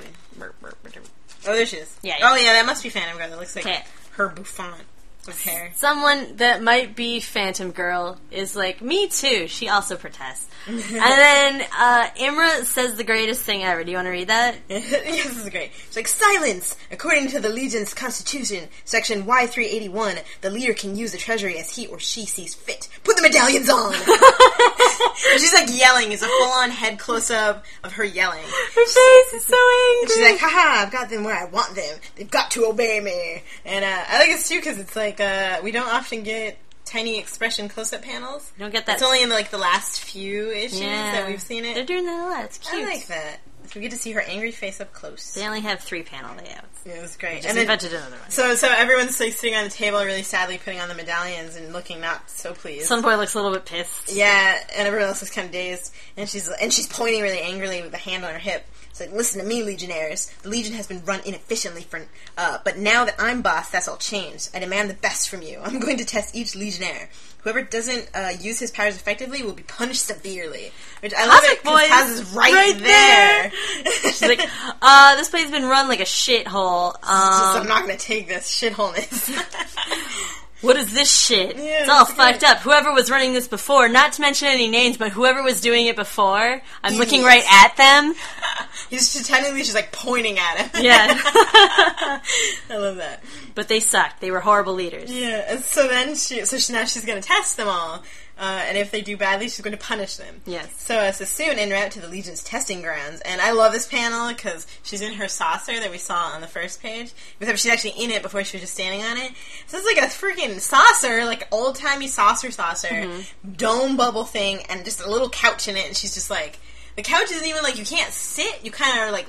Speaker 3: Oh, there she is.
Speaker 2: Yeah,
Speaker 3: Oh, yeah, that must be Phantom Girl. That looks like
Speaker 2: Okay.
Speaker 3: her bouffant with hair.
Speaker 2: Someone that might be Phantom Girl is like, me too. She also protests. And then Imra says the greatest thing ever. Do you want to read that?
Speaker 3: Yes, this is great. She's like, silence! According to the Legion's constitution, section Y381, the leader can use the treasury as he or she sees fit. Put the medallions on! And she's like yelling. It's a full-on head close-up of her yelling.
Speaker 2: Her face is so angry.
Speaker 3: She's like, haha, I've got them where I want them. They've got to obey me. And I like this too because it's like, we don't often get tiny expression close-up panels.
Speaker 2: You don't get that.
Speaker 3: It's only in like the last few issues that we've seen it.
Speaker 2: They're doing that a lot. It's cute.
Speaker 3: I like that. So we get to see her angry face up close.
Speaker 2: They only have 3 panel layouts.
Speaker 3: Yeah, it was great.
Speaker 2: Just
Speaker 3: And then,
Speaker 2: invented another one.
Speaker 3: so everyone's like sitting on the table, really sadly putting on the medallions and looking not so pleased.
Speaker 2: Sun Boy looks a little bit pissed.
Speaker 3: Yeah, and everyone else is kind of dazed, and she's pointing really angrily with a hand on her hip. It's like, listen to me, Legionnaires. The Legion has been run inefficiently but now that I'm boss, that's all changed. I demand the best from you. I'm going to test each Legionnaire. Whoever doesn't use his powers effectively will be punished severely. Which I love it because Kaz is right there.
Speaker 2: She's like, this place has been run like a shithole.
Speaker 3: I'm not going to take this shitholeness.
Speaker 2: What is this shit?
Speaker 3: Yeah,
Speaker 2: It's all
Speaker 3: that's
Speaker 2: fucked
Speaker 3: good.
Speaker 2: up. Whoever was running this before, not to mention any names, but whoever was doing it before, I'm looking
Speaker 3: Idiots.
Speaker 2: right at them.
Speaker 3: She's like pointing at him.
Speaker 2: Yeah.
Speaker 3: I love that.
Speaker 2: But they sucked. They were horrible leaders.
Speaker 3: Yeah, and so then now she's going to test them all, and if they do badly, she's going to punish them.
Speaker 2: Yes.
Speaker 3: So soon, en route to the Legion's testing grounds, and I love this panel because she's in her saucer that we saw on the first page, except she's actually in it before she was just standing on it. So it's like a freaking saucer, like old-timey saucer, dome bubble thing, and just a little couch in it, and she's just like, the couch isn't even like, you can't sit, you kind of are like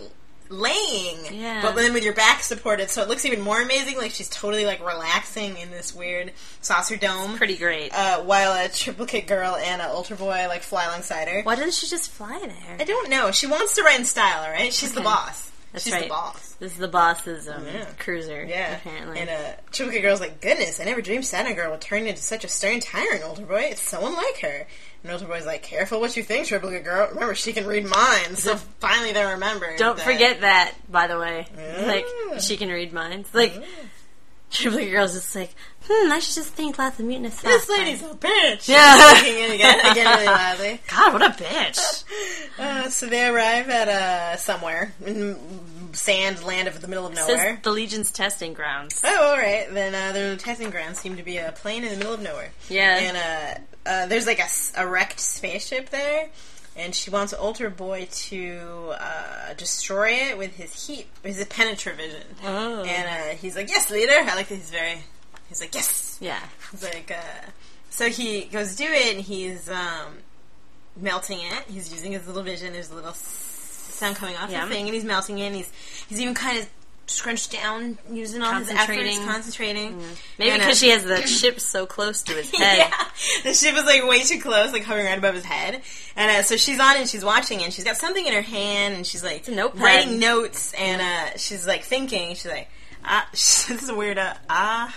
Speaker 3: laying,
Speaker 2: Yeah.
Speaker 3: but then with your back supported, so it looks even more amazing. Like she's totally like relaxing in this weird saucer dome.
Speaker 2: Pretty great.
Speaker 3: While a triplicate girl and an Ultra Boy like fly alongside her.
Speaker 2: Why doesn't she just fly there?
Speaker 3: I don't know. She wants to ride in style, all right? She's the boss.
Speaker 2: That's
Speaker 3: She's
Speaker 2: right.
Speaker 3: the boss.
Speaker 2: This is the boss's cruiser.
Speaker 3: Yeah.
Speaker 2: Apparently.
Speaker 3: And triplicate girl's like, goodness, I never dreamed Saturn Girl would turn into such a stern tyrant, Ultra Boy. It's so unlike her. And Ultra Boy's like, careful what you think, triplicate girl. Remember, she can read minds. So finally they remember.
Speaker 2: Don't forget that, by the way.
Speaker 3: Yeah.
Speaker 2: Like, she can read minds. Like, triplicate girl's just like, I should just think lots of mutinous
Speaker 3: This
Speaker 2: thoughts.
Speaker 3: lady's a bitch.
Speaker 2: Yeah.
Speaker 3: Speaking it again really loudly.
Speaker 2: God, what a bitch.
Speaker 3: So they arrive at somewhere in sand land of the middle of nowhere.
Speaker 2: Says the Legion's testing grounds.
Speaker 3: Oh, all right. Then their testing grounds seem to be a plane in the middle of nowhere.
Speaker 2: Yeah.
Speaker 3: And there's like a wrecked spaceship there, and she wants Ultra Boy to destroy it with his penetravision.
Speaker 2: Oh.
Speaker 3: And he's like, yes, leader. I like that he's like, yes.
Speaker 2: Yeah.
Speaker 3: He's like, so he goes to do it, and he's melting it. He's using his little vision. There's a little sound coming off the thing, and he's melting it, and he's even kind of scrunched down, using all his efforts, concentrating.
Speaker 2: Maybe because she has the ship so close to his head.
Speaker 3: Yeah, the ship was like way too close, like hovering right above his head. And so she's on and she's watching, and she's got something in her hand, and she's like writing notes, and she's like thinking. She's like, this is a weird I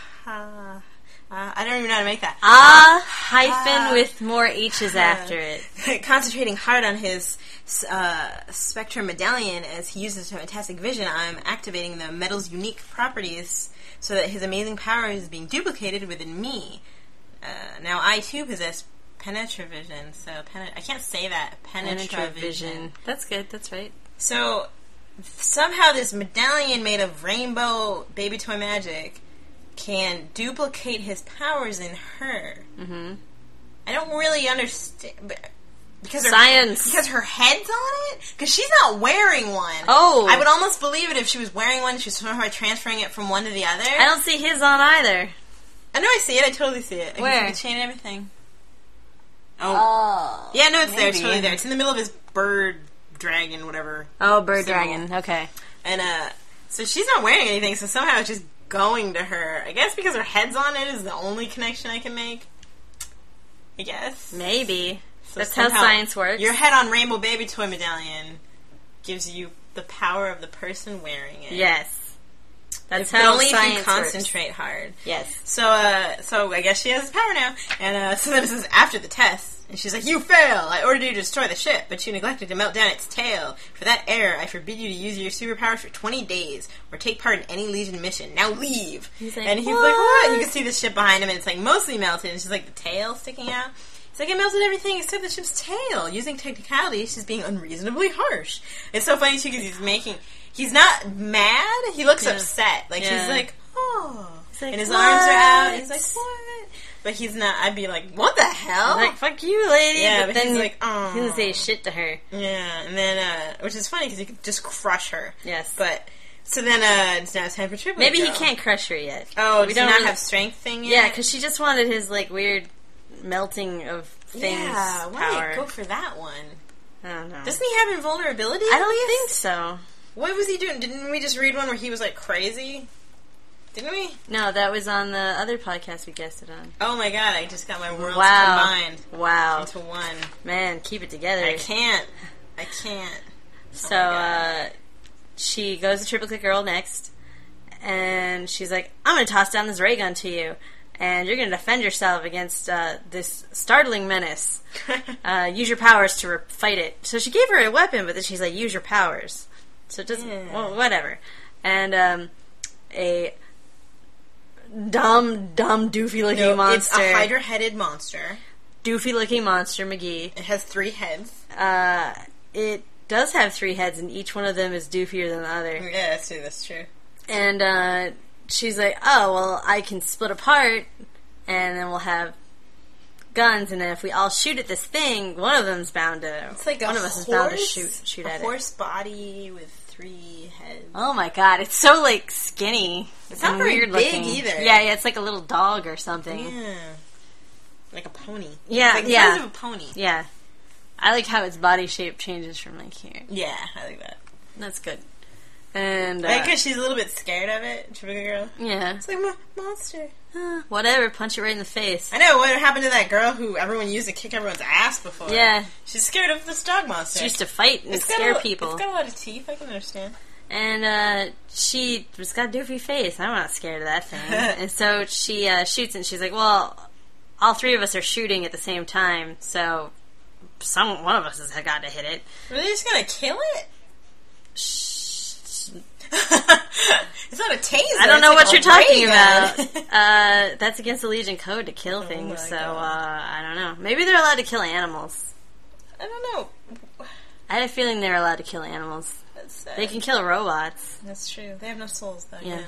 Speaker 3: don't even know how to make that.
Speaker 2: Hyphen with more H's after it.
Speaker 3: Concentrating hard on his Spectrum medallion as he uses his fantastic vision, I'm activating the metal's unique properties so that his amazing power is being duplicated within me. Now I too possess penetravision, so I can't say that. Penetravision.
Speaker 2: That's good, that's right.
Speaker 3: So somehow this medallion made of rainbow baby toy magic can duplicate his powers in her. Mm-hmm. I don't really understand... Because her head's on it? Because she's not wearing one.
Speaker 2: Oh.
Speaker 3: I would almost believe it if she was wearing one, she was somehow transferring it from one to the other.
Speaker 2: I don't see his on either.
Speaker 3: I know I see it. I totally see it.
Speaker 2: Where?
Speaker 3: I can see the chain and everything. Oh. Yeah, no, it's there. It's totally there. It's in the middle of his bird dragon, whatever.
Speaker 2: Oh, bird dragon. Okay.
Speaker 3: And, so she's not wearing anything, so somehow it's just going to her. I guess because her head's on it is the only connection I can make. I guess.
Speaker 2: Maybe.
Speaker 3: So
Speaker 2: that's how science works.
Speaker 3: Your head on Rainbow Baby Toy Medallion gives you the power of the person wearing it.
Speaker 2: Yes. That's
Speaker 3: But
Speaker 2: how
Speaker 3: only
Speaker 2: science
Speaker 3: if you concentrate
Speaker 2: works.
Speaker 3: hard.
Speaker 2: Yes.
Speaker 3: So I guess she has power now. And so then it says after the test, and she's like, "You fail! I ordered you to destroy the ship, but you neglected to melt down its tail. For that error, I forbid you to use your superpowers for 20 days, or take part in any Legion mission. Now leave!"
Speaker 2: He's like,
Speaker 3: and he's like, "What?" And you can see the ship behind him, and it's like mostly melted, and she's like, the tail sticking out. It's like, it melted everything except the ship's tail. Using technicalities, she's being unreasonably harsh. It's so funny, too, because he's not mad, he looks upset. Like, he's like, oh.
Speaker 2: Like,
Speaker 3: and his
Speaker 2: what?
Speaker 3: arms are out, and he's like, what? But he's not, I'd be like, what the hell?
Speaker 2: He's like, fuck you, lady.
Speaker 3: Yeah,
Speaker 2: but
Speaker 3: but
Speaker 2: then
Speaker 3: he's like, oh.
Speaker 2: he doesn't say shit to her.
Speaker 3: Yeah, and then, which is funny, because he could just crush her.
Speaker 2: Yes.
Speaker 3: But, so then, it's now time for Triplet
Speaker 2: Maybe
Speaker 3: Girl.
Speaker 2: he can't crush her yet.
Speaker 3: Oh,
Speaker 2: we
Speaker 3: does
Speaker 2: don't
Speaker 3: he not
Speaker 2: really
Speaker 3: have strength thing yet?
Speaker 2: Yeah, because she just wanted his, like, weird melting of things
Speaker 3: Yeah, why
Speaker 2: power.
Speaker 3: go for that one?
Speaker 2: I don't know.
Speaker 3: Doesn't he have invulnerability?
Speaker 2: I don't think so.
Speaker 3: What was he doing? Didn't we just read one where he was like crazy? Didn't we?
Speaker 2: No, that was on the other podcast we guested on.
Speaker 3: Oh my god, I just got my worlds combined
Speaker 2: Wow.
Speaker 3: into one.
Speaker 2: Man, keep it together.
Speaker 3: I can't.
Speaker 2: So, she goes to Triplicate Girl next, and she's like, I'm going to toss down this ray gun to you, and you're going to defend yourself against this startling menace. Use your powers to fight it. So she gave her a weapon, but then she's like, use your powers. So it doesn't... Well, whatever. And a dumb, doofy-looking monster.
Speaker 3: It's a hydra-headed monster.
Speaker 2: Doofy-looking monster, McGee.
Speaker 3: It has 3 heads.
Speaker 2: It does have 3 heads, and each one of them is doofier than the other.
Speaker 3: Yeah, that's true.
Speaker 2: And she's like, oh, well, I can split apart, and then we'll have guns, and then if we all shoot at this thing, one of them's bound to...
Speaker 3: It's like
Speaker 2: one of us is bound to shoot at it.
Speaker 3: A horse body with 3 heads.
Speaker 2: Oh my god, it's so, like, skinny.
Speaker 3: It's not very
Speaker 2: weird
Speaker 3: big
Speaker 2: looking.
Speaker 3: either.
Speaker 2: Yeah, it's like a little dog or something.
Speaker 3: Yeah. Like a pony.
Speaker 2: Yeah,
Speaker 3: it's like the size of a pony.
Speaker 2: Yeah. I like how its body shape changes from, like, here.
Speaker 3: Yeah, I like that.
Speaker 2: That's good. And
Speaker 3: I think she's a little bit scared of it, Tropical Girl.
Speaker 2: yeah,
Speaker 3: It's like, monster.
Speaker 2: whatever, punch it right in the face.
Speaker 3: I know, what happened to that girl who everyone used to kick everyone's ass before?
Speaker 2: Yeah,
Speaker 3: She's scared of this dog monster.
Speaker 2: she used to fight and
Speaker 3: It's
Speaker 2: scare
Speaker 3: got
Speaker 2: people.
Speaker 3: It's got a lot of teeth, I can understand.
Speaker 2: And she just got a doofy face. I'm not scared of that thing. And so she shoots, and she's like, "Well, all three of us are shooting at the same time, so one of us has got to hit it."
Speaker 3: Were they just gonna kill it?
Speaker 2: Shh.
Speaker 3: It's not a taser.
Speaker 2: I don't know what you're talking about.
Speaker 3: about.
Speaker 2: That's against the Legion code to kill things.
Speaker 3: my
Speaker 2: So
Speaker 3: God.
Speaker 2: I don't know. Maybe they're allowed to kill animals.
Speaker 3: I don't know.
Speaker 2: I had a feeling they're allowed to kill animals.
Speaker 3: That's sad.
Speaker 2: They can kill robots.
Speaker 3: That's true. They have no souls, though.
Speaker 2: Yeah.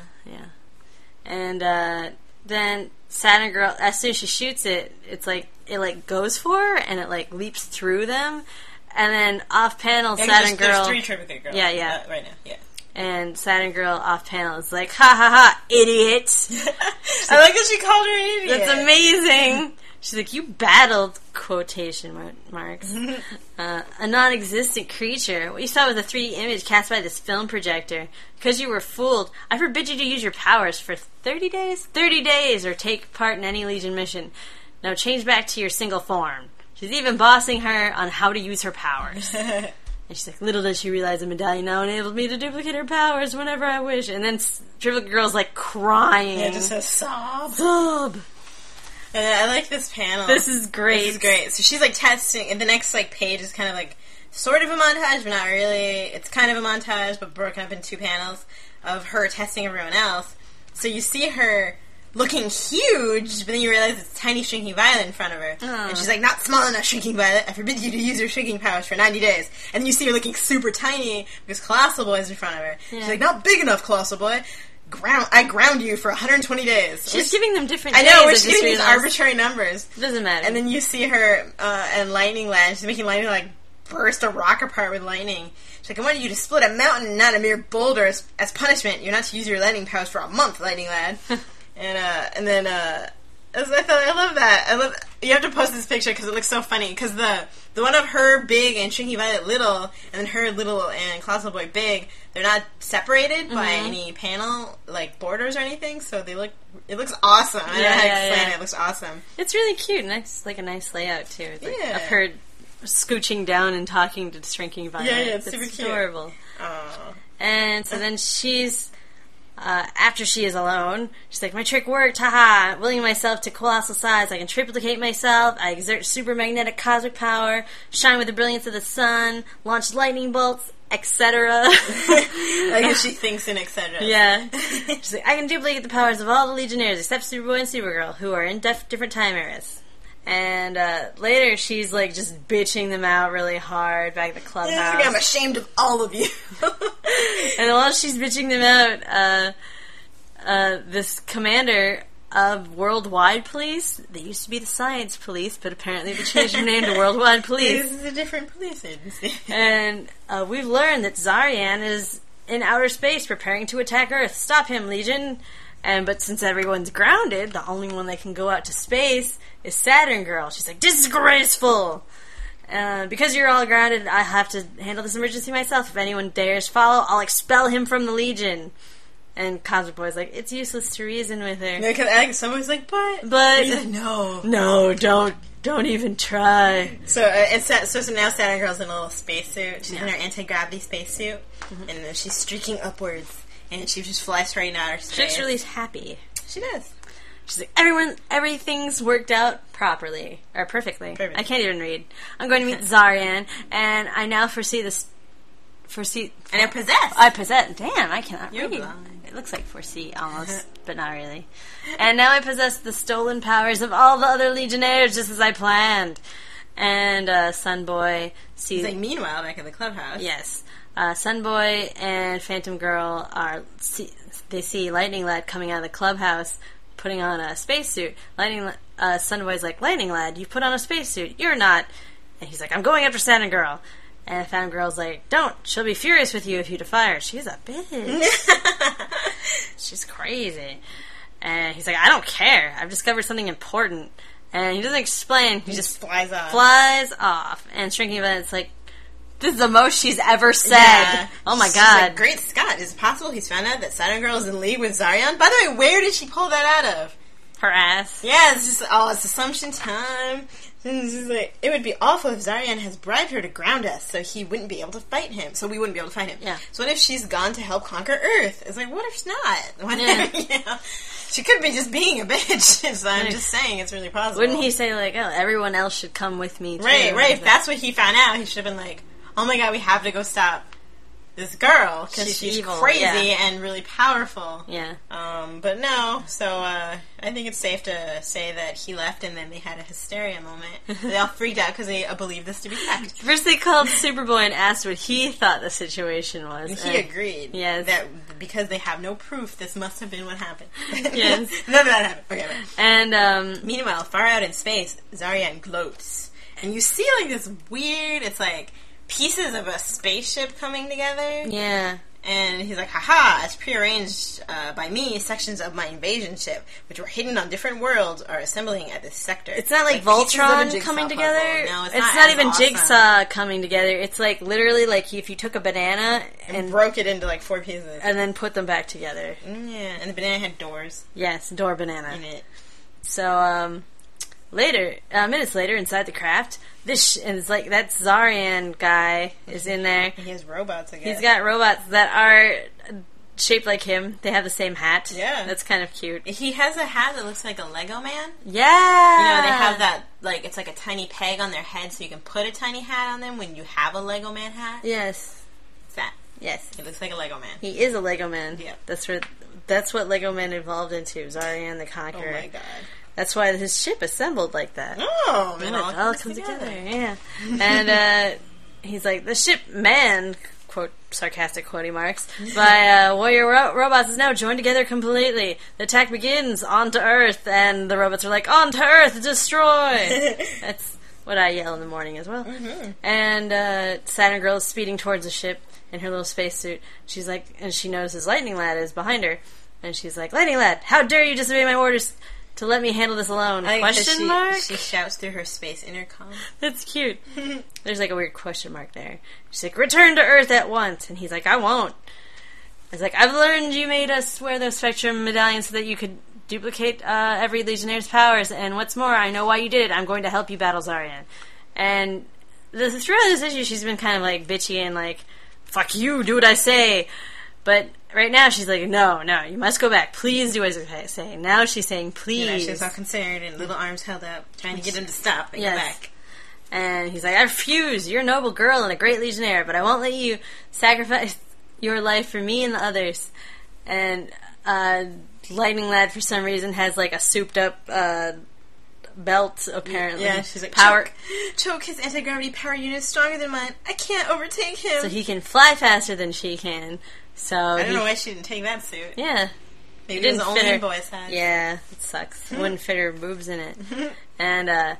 Speaker 2: And then Saturn Girl, as soon as she shoots it, it goes for her, and it leaps through them, and then off panel Saturn Girl.
Speaker 3: There's 3 Tropical Girls.
Speaker 2: Yeah.
Speaker 3: Right now, yeah.
Speaker 2: And Saturn Girl off panel is like, "Ha ha ha, idiot!"
Speaker 3: I like that she called her an idiot.
Speaker 2: That's amazing. She's like, "You battled," quotation marks, "a non-existent creature. What you saw was a 3D image cast by this film projector. Because you were fooled, I forbid you to use your powers for 30 days? 30 days, or take part in any Legion mission. Now change back to your single form." She's even bossing her on how to use her powers. And she's like, "Little does she realize the medallion now enables me to duplicate her powers whenever I wish." And then Tropical Girl's crying.
Speaker 3: Yeah, just a sob.
Speaker 2: Sob.
Speaker 3: And I like this panel.
Speaker 2: This is great.
Speaker 3: This is great. So she's testing, and the next page is kind of sort of a montage, but not really. It's kind of a montage, but broken up in 2 panels of her testing everyone else. So you see her looking huge, but then you realize it's tiny Shrinking Violet in front of her. And she's like, "Not small enough, Shrinking Violet. I forbid you to use your shrinking powers for 90 days. And then you see her looking super tiny because Colossal Boy's in front of her.
Speaker 2: Yeah.
Speaker 3: She's like, "Not big enough, Colossal Boy. I ground you for 120 days.
Speaker 2: She's giving them different
Speaker 3: I
Speaker 2: days.
Speaker 3: know, she's giving these arbitrary numbers.
Speaker 2: Doesn't matter.
Speaker 3: And then you see her and Lightning Lad. She's making Lightning burst a rock apart with lightning. She's like, "I wanted you to split a mountain, not a mere boulder, as punishment. You're not to use your lightning powers for a month, Lightning Lad." And then I love that. You have to post this picture because it looks so funny. Because the one of her big and Shrinking Violet little, and then her little and Colossal Boy big, they're not separated by any panel borders or anything. So it looks awesome. I don't know how to explain it. It looks awesome.
Speaker 2: It's really cute. Nice, a nice layout too. It's
Speaker 3: Yeah.
Speaker 2: of her scooching down and talking to Shrinking Violet.
Speaker 3: Yeah, it's super cute.
Speaker 2: Adorable.
Speaker 3: Oh.
Speaker 2: And so then she's, after she is alone, she's like, "My trick worked, haha! Willing myself to colossal size, I can triplicate myself, I exert super magnetic cosmic power, shine with the brilliance of the sun, launch lightning bolts, etc."
Speaker 3: If she thinks in etc.
Speaker 2: Yeah. She's like, "I can duplicate the powers of all the Legionnaires except Superboy and Supergirl, who are in different time eras." And later she's just bitching them out really hard back at the clubhouse.
Speaker 3: "I'm ashamed of all of you."
Speaker 2: And while she's bitching them out, this commander of Worldwide Police, they used to be the Science Police, but apparently they changed their name to Worldwide Police.
Speaker 3: This is a different police agency.
Speaker 2: And we've learned that Zarian is in outer space preparing to attack Earth. Stop him, Legion. But since everyone's grounded, the only one that can go out to space is Saturn Girl. She's like, "Disgraceful! Because you're all grounded, I have to handle this emergency myself. If anyone dares follow, I'll expel him from the Legion." And Cosmic Boy's like, "It's useless to reason with her."
Speaker 3: Because someone's like, but
Speaker 2: But
Speaker 3: he's like, no,
Speaker 2: don't even try.
Speaker 3: So now Saturn Girl's in a little spacesuit. She's in her anti-gravity spacesuit, and then she's streaking upwards, and she just flies straight out of space.
Speaker 2: She looks really happy.
Speaker 3: She does.
Speaker 2: She's like, everything's worked out properly. Or perfectly. I can't even read. I'm going to meet Zarian, and I now foresee this... And
Speaker 3: I possess.
Speaker 2: I possess... Damn, I cannot
Speaker 3: You're
Speaker 2: read.
Speaker 3: blind.
Speaker 2: It looks like foresee, almost, but not really. "And now I possess the stolen powers of all the other Legionnaires, just as I planned." And Sunboy sees...
Speaker 3: He's like, meanwhile, back at the clubhouse.
Speaker 2: Yes. Sunboy and Phantom Girl they see Lightning Lad coming out of the clubhouse putting on a spacesuit. Sunboy's like, "Lightning Lad, you put on a spacesuit. You're not." And he's like, "I'm going after Saturn Girl." And Phantom Girl's like, "Don't. She'll be furious with you if you defy her. She's a bitch. She's crazy." And he's like, "I don't care. I've discovered something important." And he doesn't explain. He just
Speaker 3: flies off.
Speaker 2: Flies off. And Shrinking Violet's like, "This is the most she's ever said."
Speaker 3: Yeah.
Speaker 2: Oh my
Speaker 3: She's
Speaker 2: god.
Speaker 3: like, "Great Scott, not? Is it possible he's found out that Saturn Girl is in league with Zaryan? By the way, where did she pull that out of?
Speaker 2: Her ass.
Speaker 3: Yeah, it's just, it's assumption time. It's just like, it would be awful if Zaryan has bribed her to ground us so he wouldn't be able to fight him. So we wouldn't be able to fight him.
Speaker 2: Yeah.
Speaker 3: So what if she's gone to help conquer Earth? It's like, what if not?
Speaker 2: Yeah.
Speaker 3: You know? She could be just being a bitch. So I'm just saying it's really possible.
Speaker 2: Wouldn't he say, like, oh, everyone else should come with me, too?
Speaker 3: Right. If that's what he found out, he should have been like, oh my god, we have to go stop this girl because she's
Speaker 2: evil,
Speaker 3: crazy
Speaker 2: yeah.
Speaker 3: and really powerful.
Speaker 2: Yeah.
Speaker 3: But no, so I think it's safe to say that he left and then they had a hysteria moment. They all freaked out because they believed this to be fact.
Speaker 2: First they called Superboy and asked what he thought the situation was.
Speaker 3: And he agreed
Speaker 2: yes.
Speaker 3: that because they have no proof, this must have been what happened.
Speaker 2: Yes.
Speaker 3: None of that happened. Okay, right.
Speaker 2: And,
Speaker 3: meanwhile, far out in space, Zaryan gloats. And you see, like, this weird, it's like pieces of a spaceship coming together.
Speaker 2: yeah.
Speaker 3: And he's like, haha, as prearranged by me, sections of my invasion ship, which were hidden on different worlds, are assembling at this sector.
Speaker 2: It's not like
Speaker 3: pieces of a
Speaker 2: Voltron
Speaker 3: jigsaw
Speaker 2: coming
Speaker 3: puzzle.
Speaker 2: together.
Speaker 3: No, it's
Speaker 2: not
Speaker 3: as
Speaker 2: even
Speaker 3: awesome.
Speaker 2: Jigsaw coming together. It's like literally like if you took a banana
Speaker 3: And broke it into like 4 pieces.
Speaker 2: and then put them back together.
Speaker 3: Yeah, and the banana had doors
Speaker 2: Yes, door banana.
Speaker 3: in it.
Speaker 2: So, minutes later, inside the craft, and it's like that Zaryan guy is in there.
Speaker 3: He has robots, I guess.
Speaker 2: He's got robots that are shaped like him. They have the same hat.
Speaker 3: Yeah.
Speaker 2: That's kind of cute.
Speaker 3: He has a hat that looks like a Lego man.
Speaker 2: Yeah!
Speaker 3: You know, they have that, like, it's like a tiny peg on their head so you can put a tiny hat on them when you have a Lego man hat.
Speaker 2: Yes.
Speaker 3: It's that.
Speaker 2: Yes.
Speaker 3: He looks like a Lego man.
Speaker 2: He is a Lego man.
Speaker 3: Yeah.
Speaker 2: That's what Lego Man evolved into. Zaryan the Conqueror.
Speaker 3: Oh my god.
Speaker 2: That's why his ship assembled like that.
Speaker 3: Oh, man,
Speaker 2: It all comes together. Yeah. And he's like, the ship man, quote, sarcastic quoting marks, by warrior robots is now joined together completely. The attack begins onto Earth, and the robots are like, onto Earth, destroy! That's what I yell in the morning as well.
Speaker 3: Mm-hmm.
Speaker 2: And Saturn Girl is speeding towards the ship in her little spacesuit. She's like, and she notices Lightning Lad is behind her, and she's like, Lightning Lad, how dare you disobey my orders to let me handle this alone? Question mark?
Speaker 3: She shouts through her space intercom.
Speaker 2: That's cute. There's like a weird question mark there. She's like, return to Earth at once. And he's like, I won't. He's like, I've learned you made us wear those Spectrum medallions so that you could duplicate every Legionnaire's powers. And what's more, I know why you did it. I'm going to help you battle Zaryan. And throughout this issue, she's been kind of like bitchy and like, fuck you, do what I say. But right now she's like, no, you must go back. Please do as I say. Now she's saying, please.
Speaker 3: You know, she's all concerned and little arms held up, trying to get him to stop and
Speaker 2: Yes.
Speaker 3: go back.
Speaker 2: And he's like, I refuse. You're a noble girl and a great Legionnaire, but I won't let you sacrifice your life for me and the others. And Lightning Lad, for some reason, has like a souped up belt, apparently.
Speaker 3: Yeah, she's like,
Speaker 2: power.
Speaker 3: Choke, his anti-gravity power unit is stronger than mine. I can't overtake him.
Speaker 2: So he can fly faster than she can. So
Speaker 3: I don't know why she didn't take that suit.
Speaker 2: Yeah.
Speaker 3: Maybe it was only
Speaker 2: fit her.
Speaker 3: boys had.
Speaker 2: Yeah, it sucks. It wouldn't fit her boobs in it. And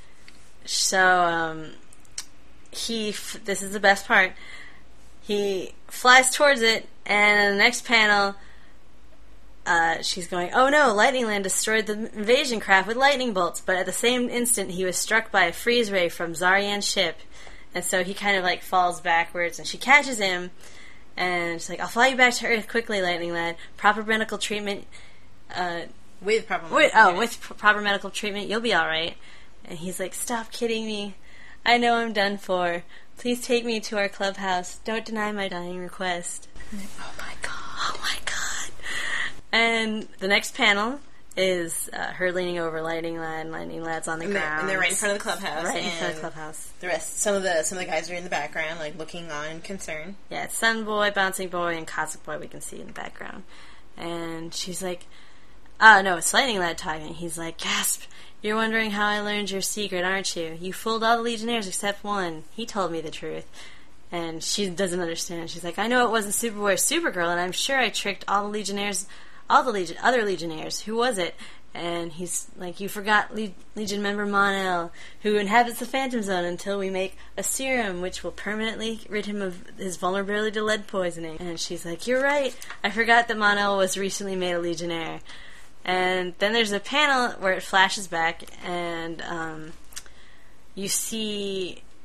Speaker 2: so this is the best part. He flies towards it, and in the next panel, she's going, oh no, Lightning Land destroyed the invasion craft with lightning bolts, but at the same instant he was struck by a freeze ray from Zaryan's ship, and so he kind of like falls backwards, and she catches him, and she's like, I'll fly you back to Earth quickly, Lightning Lad. Proper medical treatment.
Speaker 3: With proper
Speaker 2: Proper medical treatment, you'll be alright. And he's like, stop kidding me. I know I'm done for. Please take me to our clubhouse. Don't deny my dying request.
Speaker 3: Oh my god.
Speaker 2: Oh my god. And the next panel is her leaning over Lightning Lad, and Lightning Lad's on the ground.
Speaker 3: And they're right in front of the clubhouse.
Speaker 2: Right in front of the clubhouse.
Speaker 3: The rest, some of the guys are in the background, like looking on in concern.
Speaker 2: Yeah, it's Sun Boy, Bouncing Boy, and Cosmic Boy we can see in the background. And she's like, no, it's Lightning Lad talking. He's like, gasp, you're wondering how I learned your secret, aren't you? You fooled all the Legionnaires except one. He told me the truth. And she doesn't understand. She's like, I know it wasn't Superboy or Supergirl, and I'm sure I tricked all the Legionnaires, other Legionnaires. Who was it? And he's like, you forgot Legion member Mon-El, who inhabits the Phantom Zone until we make a serum which will permanently rid him of his vulnerability to lead poisoning. And she's like, you're right. I forgot that Mon-El was recently made a Legionnaire. And then there's a panel where it flashes back, and you see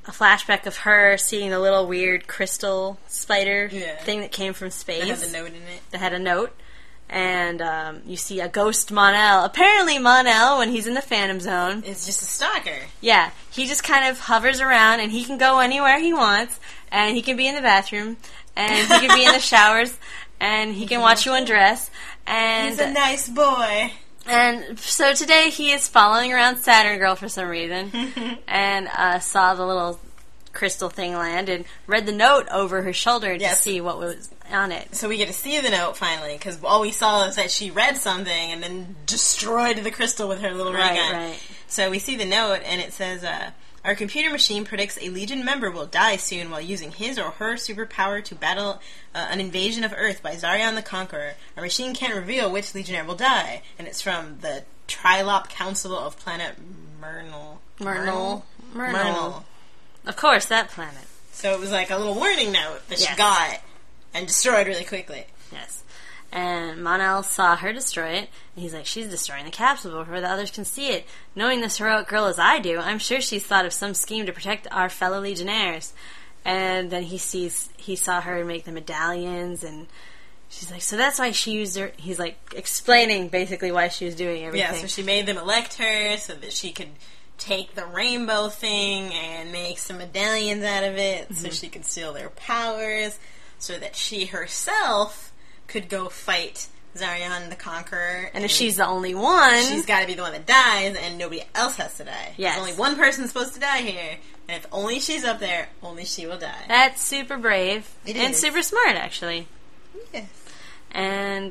Speaker 2: a flashback of her seeing the little weird crystal spider
Speaker 3: Yeah.
Speaker 2: thing that came from space.
Speaker 3: That has a note in it.
Speaker 2: That had a note. And you see a ghost Mon-El. Apparently Mon-El, when he's in the Phantom Zone,
Speaker 3: It's just a stalker.
Speaker 2: yeah, he just kind of hovers around, and he can go anywhere he wants, and he can be in the bathroom, and he can be in the showers, and he can watch you undress. And
Speaker 3: He's a nice boy.
Speaker 2: And so today he is following around Saturn Girl for some reason, and saw the little crystal thing land, and read the note over her shoulder to
Speaker 3: Yes.
Speaker 2: see what was on it.
Speaker 3: So we get to see the note finally, because all we saw is that she read something and then destroyed the crystal with her little ray gun.
Speaker 2: Right.
Speaker 3: So we see the note, and it says, our computer machine predicts a Legion member will die soon while using his or her superpower to battle an invasion of Earth by Zarion the Conqueror. Our machine can't reveal which Legionnaire will die. And it's from the Trilop Council of Planet Myrnal.
Speaker 2: Of course, that planet.
Speaker 3: So it was like a little warning note that she
Speaker 2: Yes.
Speaker 3: got and destroyed really quickly.
Speaker 2: Yes. And Mon-El saw her destroy it, and he's like, she's destroying the capsule before the others can see it. Knowing this heroic girl as I do, I'm sure she's thought of some scheme to protect our fellow Legionnaires. And then he saw her make the medallions, and she's like, so that's why she used her. He's like explaining basically why she was doing everything.
Speaker 3: Yeah, so she made them elect her so that she could take the rainbow thing and make some medallions out of it so she could steal their powers, so that she herself could go fight Zarion the Conqueror.
Speaker 2: And if she's the only one,
Speaker 3: she's got to be the one that dies, and nobody else has to die.
Speaker 2: Yes.
Speaker 3: There's only one person supposed to die here, and if only she's up there, only she will die.
Speaker 2: that's super brave.
Speaker 3: It
Speaker 2: and
Speaker 3: is.
Speaker 2: super smart, actually.
Speaker 3: Yes.
Speaker 2: And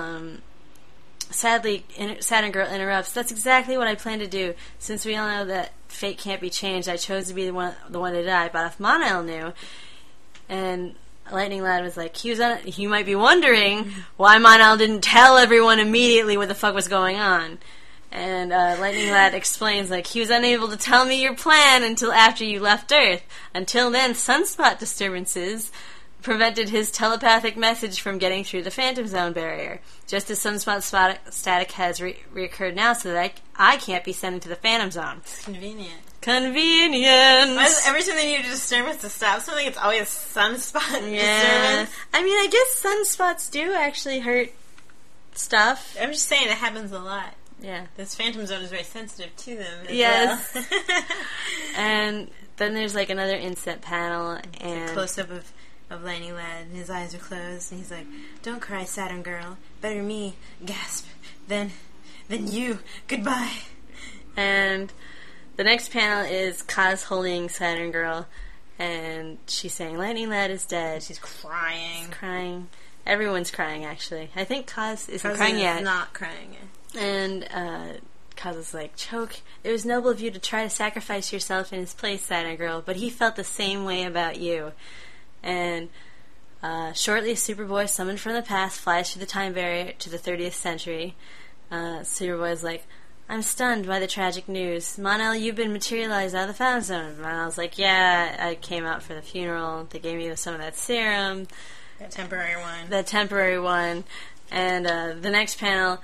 Speaker 2: sadly, Saturn Girl interrupts. That's exactly what I plan to do. Since we all know that fate can't be changed, I chose to be the one to die. But if Mon-El knew, and Lightning Lad was like, you might be wondering why Mon-El didn't tell everyone immediately what the fuck was going on. And Lightning Lad explains, like, he was unable to tell me your plan until after you left Earth. Until then, sunspot disturbances prevented his telepathic message from getting through the Phantom Zone barrier. Just as sunspot static has reoccurred now, so that I can't be sent into the Phantom Zone.
Speaker 3: Convenient.
Speaker 2: Convenience!
Speaker 3: Every time they need a disturbance to stop something, it's always sunspot
Speaker 2: Yeah.
Speaker 3: disturbance.
Speaker 2: I mean, I guess sunspots do actually hurt stuff.
Speaker 3: I'm just saying it happens a lot.
Speaker 2: Yeah.
Speaker 3: This Phantom Zone is very sensitive to them. As
Speaker 2: Yes.
Speaker 3: well.
Speaker 2: And then there's like another instant panel, and
Speaker 3: Close up of Lightning Lad, and his eyes are closed, and he's like, "Don't cry, Saturn Girl. Better me, gasp, than you. Goodbye."
Speaker 2: And the next panel is Kaz holding Saturn Girl, and she's saying, Lightning Lad is dead.
Speaker 3: She's crying.
Speaker 2: Crying. Everyone's crying, actually. I think Kaz isn't
Speaker 3: Cousin
Speaker 2: crying
Speaker 3: is
Speaker 2: yet.
Speaker 3: not crying yet.
Speaker 2: And Kaz is like, Choke, it was noble of you to try to sacrifice yourself in his place, Saturn Girl, but he felt the same way about you. And shortly, Superboy, summoned from the past, flies through the time barrier to the 30th century. Superboy's like, I'm stunned by the tragic news. Mon-El, you've been materialized out of the Phantom Zone. Mon-El's like, yeah, I came out for the funeral. They gave me some of that serum.
Speaker 3: That temporary one.
Speaker 2: That temporary one. And the next panel,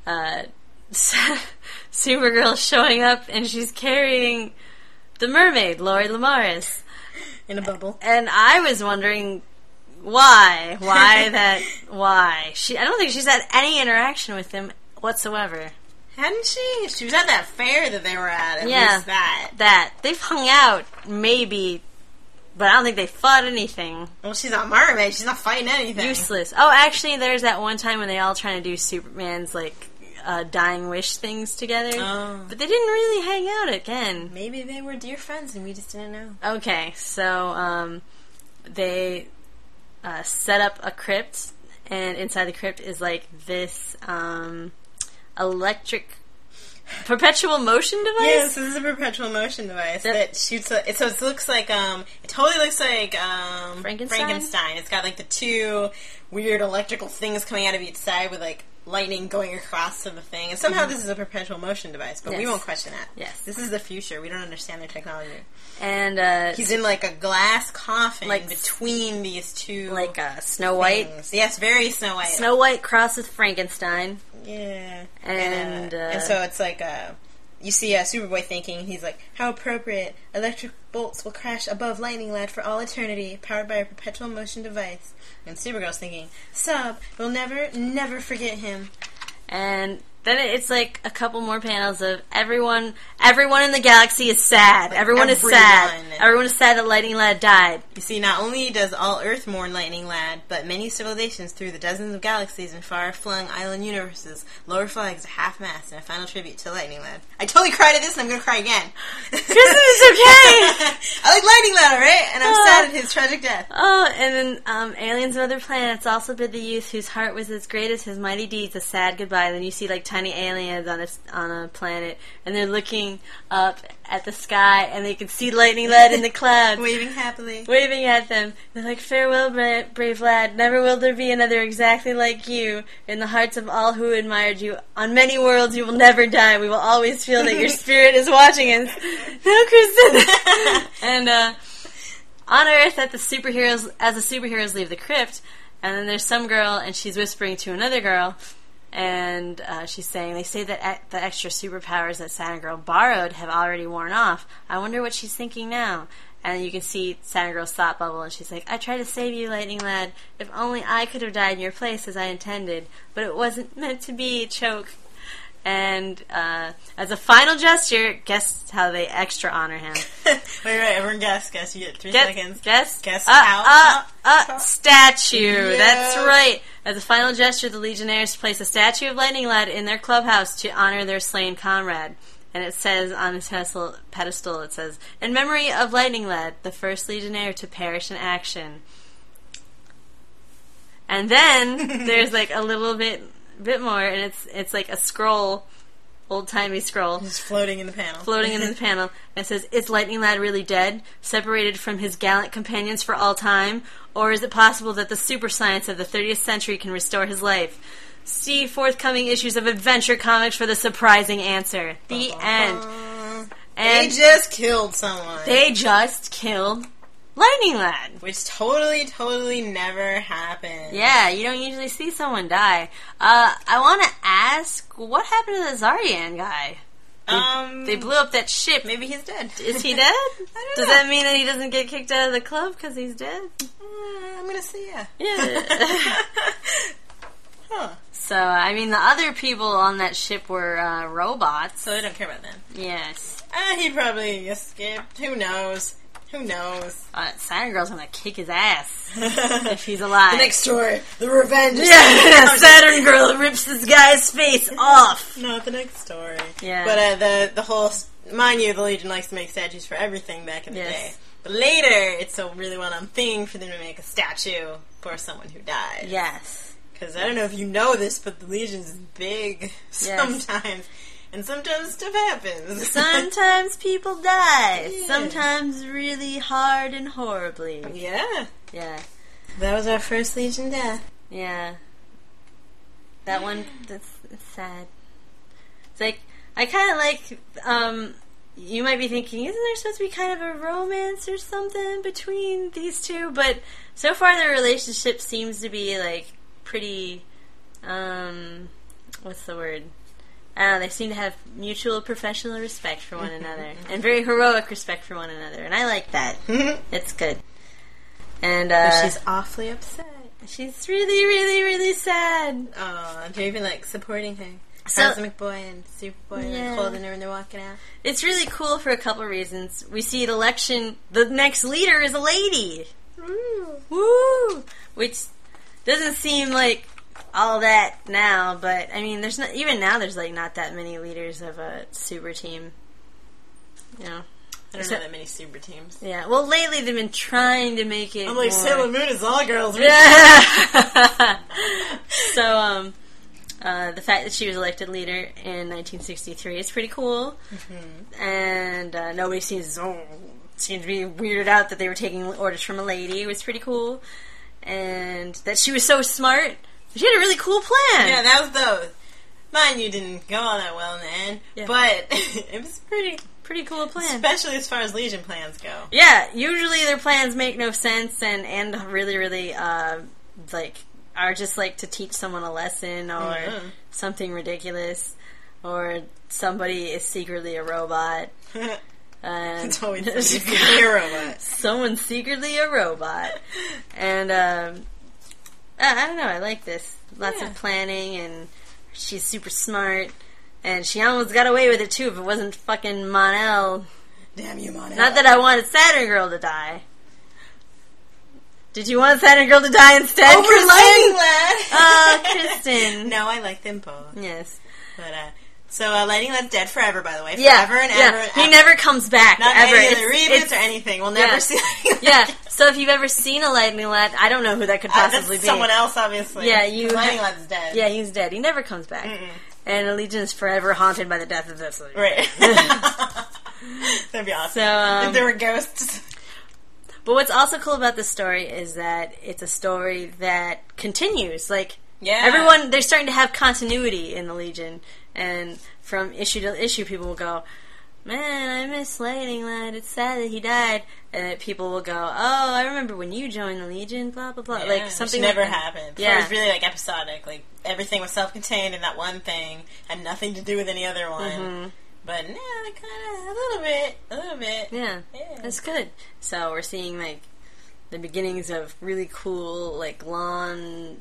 Speaker 2: Supergirl's showing up, and she's carrying the mermaid, Lori Lamaris.
Speaker 3: In a bubble.
Speaker 2: And I was wondering why. Why? I don't think she's had any interaction with him whatsoever.
Speaker 3: Hadn't she? She was at that fair that they were at least that.
Speaker 2: That. They've hung out, maybe, but I don't think they fought anything.
Speaker 3: Well, she's not mermaid. She's not fighting anything.
Speaker 2: Useless. Oh, actually, there's that one time when they all trying to do Superman's, like, dying wish things together.
Speaker 3: Oh.
Speaker 2: But they didn't really hang out again.
Speaker 3: Maybe they were dear friends and we just didn't know.
Speaker 2: Okay, so they set up a crypt, and inside the crypt is like this electric perpetual motion device.
Speaker 3: Yes, this is a perpetual motion device that shoots. So it looks like it totally looks like Frankenstein. It's got like the two weird electrical things coming out of each side with like lightning going across to the thing. And somehow this is a perpetual motion device, but we
Speaker 2: Yes.
Speaker 3: won't question that.
Speaker 2: Yes.
Speaker 3: This is the future. We don't understand their technology.
Speaker 2: And
Speaker 3: He's in like a glass coffin
Speaker 2: Like-
Speaker 3: between these two
Speaker 2: like Snow White.
Speaker 3: things. Yes, very Snow White.
Speaker 2: Snow White crossed with Frankenstein.
Speaker 3: Yeah.
Speaker 2: And
Speaker 3: so it's like you see Superboy thinking, he's like, how appropriate. Electric bolts will crash above Lightning Lad for all eternity, powered by a perpetual motion device. And Supergirl's thinking, Sub, we'll never, never forget him.
Speaker 2: And then it's like a couple more panels of everyone in the galaxy is sad.
Speaker 3: Like
Speaker 2: everyone is sad. Everyone is sad that Lightning Lad died.
Speaker 3: You see, not only does all Earth mourn Lightning Lad, but many civilizations through the dozens of galaxies and far-flung island universes lower flags at half-mast in a final tribute to Lightning Lad. I totally cried at this, and I'm going to cry again.
Speaker 2: Kristen, it's okay!
Speaker 3: I like Lightning Lad, alright? And I'm sad at his tragic death.
Speaker 2: Oh, and then aliens of other planets also bid the youth whose heart was as great as his mighty deeds a sad goodbye. And then you see, like, tiny aliens on a planet, and they're looking up at the sky, and they can see Lightning Lad in the clouds.
Speaker 3: Waving happily.
Speaker 2: Waving at them. They're like, farewell, brave lad. Never will there be another exactly like you. In the hearts of all who admired you. On many worlds you will never die. We will always feel that your spirit is watching us. No, Kristen! And on Earth, as the superheroes leave the crypt, and then there's some girl, and she's whispering to another girl, and she's saying, they say that the extra superpowers that Saturn Girl borrowed have already worn off. I wonder what she's thinking now. And you can see Saturn Girl's thought bubble, and she's like, I tried to save you, Lightning Lad. If only I could have died in your place as I intended. But it wasn't meant to be, choke. And as a final gesture, guess how they extra honor him.
Speaker 3: wait, everyone guess. You get 3 seconds.
Speaker 2: Guess
Speaker 3: how?
Speaker 2: Statue.
Speaker 3: Yeah.
Speaker 2: That's right. As a final gesture, the Legionnaires place a statue of Lightning Lad in their clubhouse to honor their slain comrade. And it says on his pedestal, it says, in memory of Lightning Lad, the first Legionnaire to perish in action. And then there's like a little bit more, and it's like a scroll, old-timey scroll.
Speaker 3: Just floating in the panel.
Speaker 2: And it says, is Lightning Lad really dead, separated from his gallant companions for all time? Or is it possible that the super science of the 30th century can restore his life? See forthcoming issues of Adventure Comics for the surprising answer. The end.
Speaker 3: And they just killed someone.
Speaker 2: They just killed Lightning Lad.
Speaker 3: Which totally never happened.
Speaker 2: Yeah, you don't usually see someone die. I want to ask, what happened to the Zardian guy? They blew up that ship.
Speaker 3: Maybe he's dead.
Speaker 2: Is he dead?
Speaker 3: I don't know.
Speaker 2: Does that mean that he doesn't get kicked out of the club because he's dead?
Speaker 3: I'm gonna say yeah.
Speaker 2: Yeah.
Speaker 3: Huh.
Speaker 2: So, I mean, the other people on that ship were robots.
Speaker 3: So they don't care about them.
Speaker 2: Yes.
Speaker 3: He probably escaped. Who knows?
Speaker 2: Saturn Girl's gonna kick his ass if he's alive.
Speaker 3: The next story, the revenge.
Speaker 2: Yeah, Saturn Girl rips this guy's face off.
Speaker 3: Not the next story.
Speaker 2: Yeah.
Speaker 3: But the whole, mind you, the Legion likes to make statues for everything back in the day. But later, it's a really well-known thing for them to make a statue for someone who died.
Speaker 2: Yes.
Speaker 3: Because I don't know if you know this, but the Legion's big sometimes. And sometimes stuff happens.
Speaker 2: Sometimes people die.
Speaker 3: Yeah.
Speaker 2: Sometimes really hard and horribly.
Speaker 3: Yeah.
Speaker 2: Yeah.
Speaker 3: That was our first Legion death.
Speaker 2: Yeah. That one, it's sad. It's like, I kind of like, you might be thinking, isn't there supposed to be kind of a romance or something between these two? But so far their relationship seems to be, like, pretty, what's the word? I don't know, they seem to have mutual professional respect for one another. And very heroic respect for one another. And I like that. It's good. And,
Speaker 3: but she's awfully upset.
Speaker 2: She's really, really, really sad.
Speaker 3: Aw, they're even, like, supporting her.
Speaker 2: So,
Speaker 3: Cosmic Boy and Superboy are holding her when they're walking out.
Speaker 2: It's really cool for a couple of reasons. We see an election, the next leader is a lady. Woo! Which doesn't seem like all that now, but I mean, there's not, even now there's like not that many leaders of a super team. You know,
Speaker 3: I don't know that many super teams.
Speaker 2: Yeah, well, lately they've been trying to make it.
Speaker 3: I'm like, Sailor Moon is all girls.
Speaker 2: Yeah. So, the fact that she was elected leader in 1963 is pretty cool, and nobody seems to be weirded out that they were taking orders from a lady. It was pretty cool, and that she was so smart. She had a really cool plan.
Speaker 3: Yeah, that was those. Mine, you didn't go all that well in the end, but it was pretty cool plan. Especially as far as Legion plans go.
Speaker 2: Yeah, usually their plans make no sense and really, really, like, are just like to teach someone a lesson or something ridiculous. or somebody is secretly a robot. And
Speaker 3: It's always secretly a robot.
Speaker 2: Someone's secretly a robot. And I don't know, I like this. Lots of planning, and she's super smart. And she almost got away with it too if it wasn't fucking Mon-El.
Speaker 3: Damn you, Mon-El.
Speaker 2: Not that I wanted Saturn Girl to die. Did you want Saturn Girl to die instead,
Speaker 3: Over
Speaker 2: Kristen?
Speaker 3: Lightning Lad!
Speaker 2: Oh, Kristen.
Speaker 3: No, I like them both.
Speaker 2: Yes.
Speaker 3: But, so Lightning Lad's dead forever, by the way.
Speaker 2: Yeah.
Speaker 3: Forever and
Speaker 2: yeah.
Speaker 3: ever and ever.
Speaker 2: He never comes back,
Speaker 3: Not
Speaker 2: ever.
Speaker 3: any of the reboots or anything. We'll never see Lightning Lad.
Speaker 2: Yeah, so if you've ever seen a Lightning Lad, I don't know who that could possibly
Speaker 3: that's
Speaker 2: be.
Speaker 3: someone else, obviously.
Speaker 2: Yeah,
Speaker 3: Lightning Lad's dead.
Speaker 2: Yeah, he's dead. He never comes back. And Allegiant is forever haunted by the death of this lady.
Speaker 3: Right. That'd be awesome.
Speaker 2: So,
Speaker 3: if there were ghosts.
Speaker 2: But what's also cool about this story is that it's a story that continues. Like, everyone, they're starting to have continuity in the Legion. And from issue to issue, people will go, man, I miss Lightning Lad. It's sad that he died. And then people will go, oh, I remember when you joined the Legion, blah, blah, blah.
Speaker 3: Yeah,
Speaker 2: like, something
Speaker 3: which never
Speaker 2: like
Speaker 3: happened.
Speaker 2: Yeah.
Speaker 3: It was really, like, episodic. Like, everything was self-contained in that one thing. Had nothing to do with any other one.
Speaker 2: Mm-hmm.
Speaker 3: But, no, they kind of, a little bit.
Speaker 2: Yeah, that's good. So we're seeing, like, the beginnings of really cool, like, long,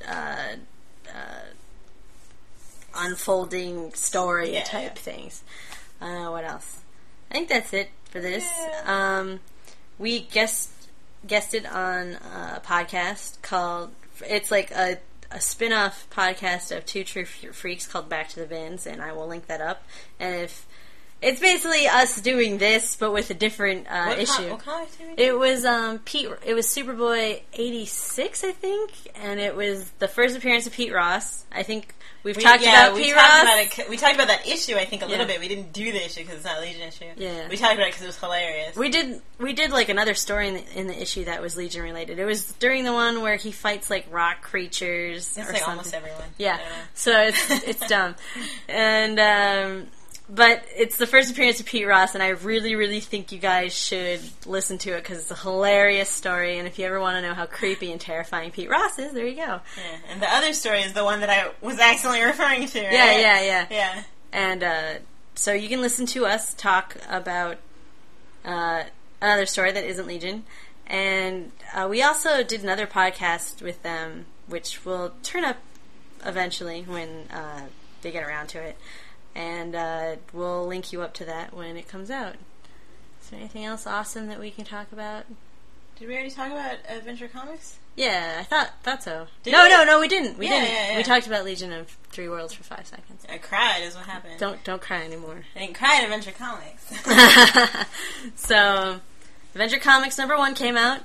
Speaker 2: unfolding story type things. What else? I think that's it for this.
Speaker 3: Yeah.
Speaker 2: We guested on a podcast called, it's like a spin-off podcast of Two True Freaks called Back to the Bins, and I will link that up. And if it's basically us doing this, but with a different issue.
Speaker 3: What comic did we do?
Speaker 2: It was It was Superboy 86, I think, and it was the first appearance of Pete Ross. I think we've talked about Pete Ross.
Speaker 3: We talked about that issue, I think, a little bit. We didn't do the issue because it's not a Legion issue.
Speaker 2: Yeah,
Speaker 3: we talked about it because it was hilarious.
Speaker 2: We did like another story in the issue that was Legion related. It was during the one where he fights like rock creatures.
Speaker 3: It's
Speaker 2: or
Speaker 3: like
Speaker 2: something.
Speaker 3: almost everyone.
Speaker 2: Yeah, so it's dumb, and. But it's the first appearance of Pete Ross, and I really, really think you guys should listen to it because it's a hilarious story. And if you ever want to know how creepy and terrifying Pete Ross is, there you go.
Speaker 3: Yeah, and the other story is the one that I was accidentally referring to. Right?
Speaker 2: Yeah. And so you can listen to us talk about another story that isn't Legion, and we also did another podcast with them, which will turn up eventually when they get around to it. And we'll link you up to that when it comes out. Is there anything else awesome that we can talk about?
Speaker 3: Did we already talk about Adventure Comics?
Speaker 2: Yeah, I thought so.
Speaker 3: Did we?
Speaker 2: No, we didn't. We didn't.
Speaker 3: Yeah.
Speaker 2: We talked about Legion of Three Worlds for 5 seconds.
Speaker 3: I cried is what happened.
Speaker 2: Don't cry anymore.
Speaker 3: I didn't cry at Adventure Comics.
Speaker 2: So, Adventure Comics #1 came out.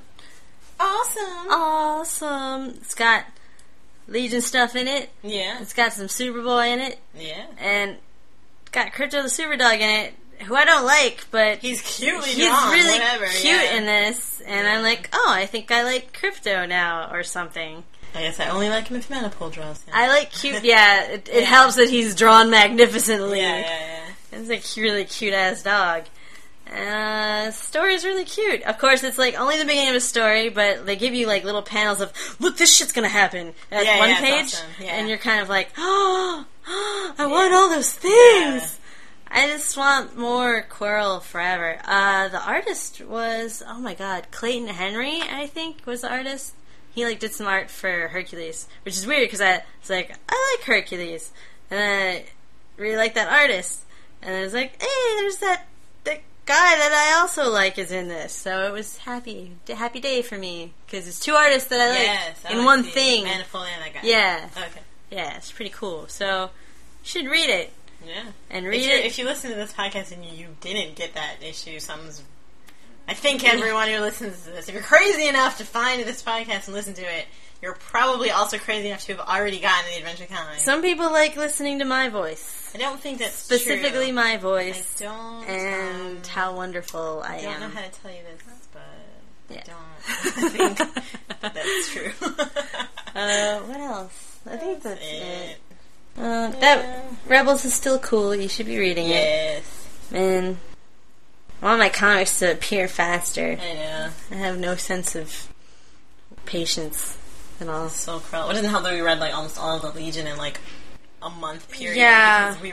Speaker 3: Awesome.
Speaker 2: It's got Legion stuff in it.
Speaker 3: Yeah.
Speaker 2: It's got some Superboy in it.
Speaker 3: Yeah.
Speaker 2: And got Crypto the Superdog in it, who I don't like, but
Speaker 3: he's cutely
Speaker 2: he's
Speaker 3: drawn,
Speaker 2: really
Speaker 3: whatever,
Speaker 2: cute in this, and I'm like, oh, I think I like Crypto now, or something.
Speaker 3: I guess I only like him if Manipul draws him.
Speaker 2: I like cute, it helps that he's drawn magnificently.
Speaker 3: Yeah.
Speaker 2: It's like a really cute-ass dog. Story is really cute. Of course, it's like only the beginning of a story, but they give you like little panels of, look, this shit's gonna happen at one page,
Speaker 3: awesome.
Speaker 2: and you're kind of like, oh, I want all those things. I just want more Quirrell forever. The artist was, oh my god, Clayton Henry, I think, was the artist. He like did some art for Hercules, which is weird because I was like, I like Hercules, and then I really like that artist, and I was like, hey, there's that guy that I also like is in this, so it was happy day for me because it's two artists that I like in one thing.
Speaker 3: Manifold and that guy.
Speaker 2: Yeah.
Speaker 3: Okay.
Speaker 2: Yeah, it's pretty cool. So you should read it.
Speaker 3: Yeah.
Speaker 2: And read it.
Speaker 3: If you listen to this podcast and you didn't get that issue, something's. I think everyone who listens to this, if you're crazy enough to find this podcast and listen to it, you're probably also crazy enough to have already gotten the Adventure Comics.
Speaker 2: Some people like listening to my voice.
Speaker 3: I don't think that's
Speaker 2: specifically
Speaker 3: true.
Speaker 2: my voice.
Speaker 3: I don't.
Speaker 2: And how wonderful I am.
Speaker 3: I don't know how to tell you this, but
Speaker 2: yeah.
Speaker 3: I don't think that's true.
Speaker 2: What else? I think that's it. That Rebels is still cool. You should be reading it.
Speaker 3: Yes.
Speaker 2: Man, I want my comics to appear faster.
Speaker 3: I know.
Speaker 2: I have no sense of patience at all.
Speaker 3: So cruel. It doesn't help that we read like almost all of the Legion in like a month period.
Speaker 2: Yeah.
Speaker 3: Because we were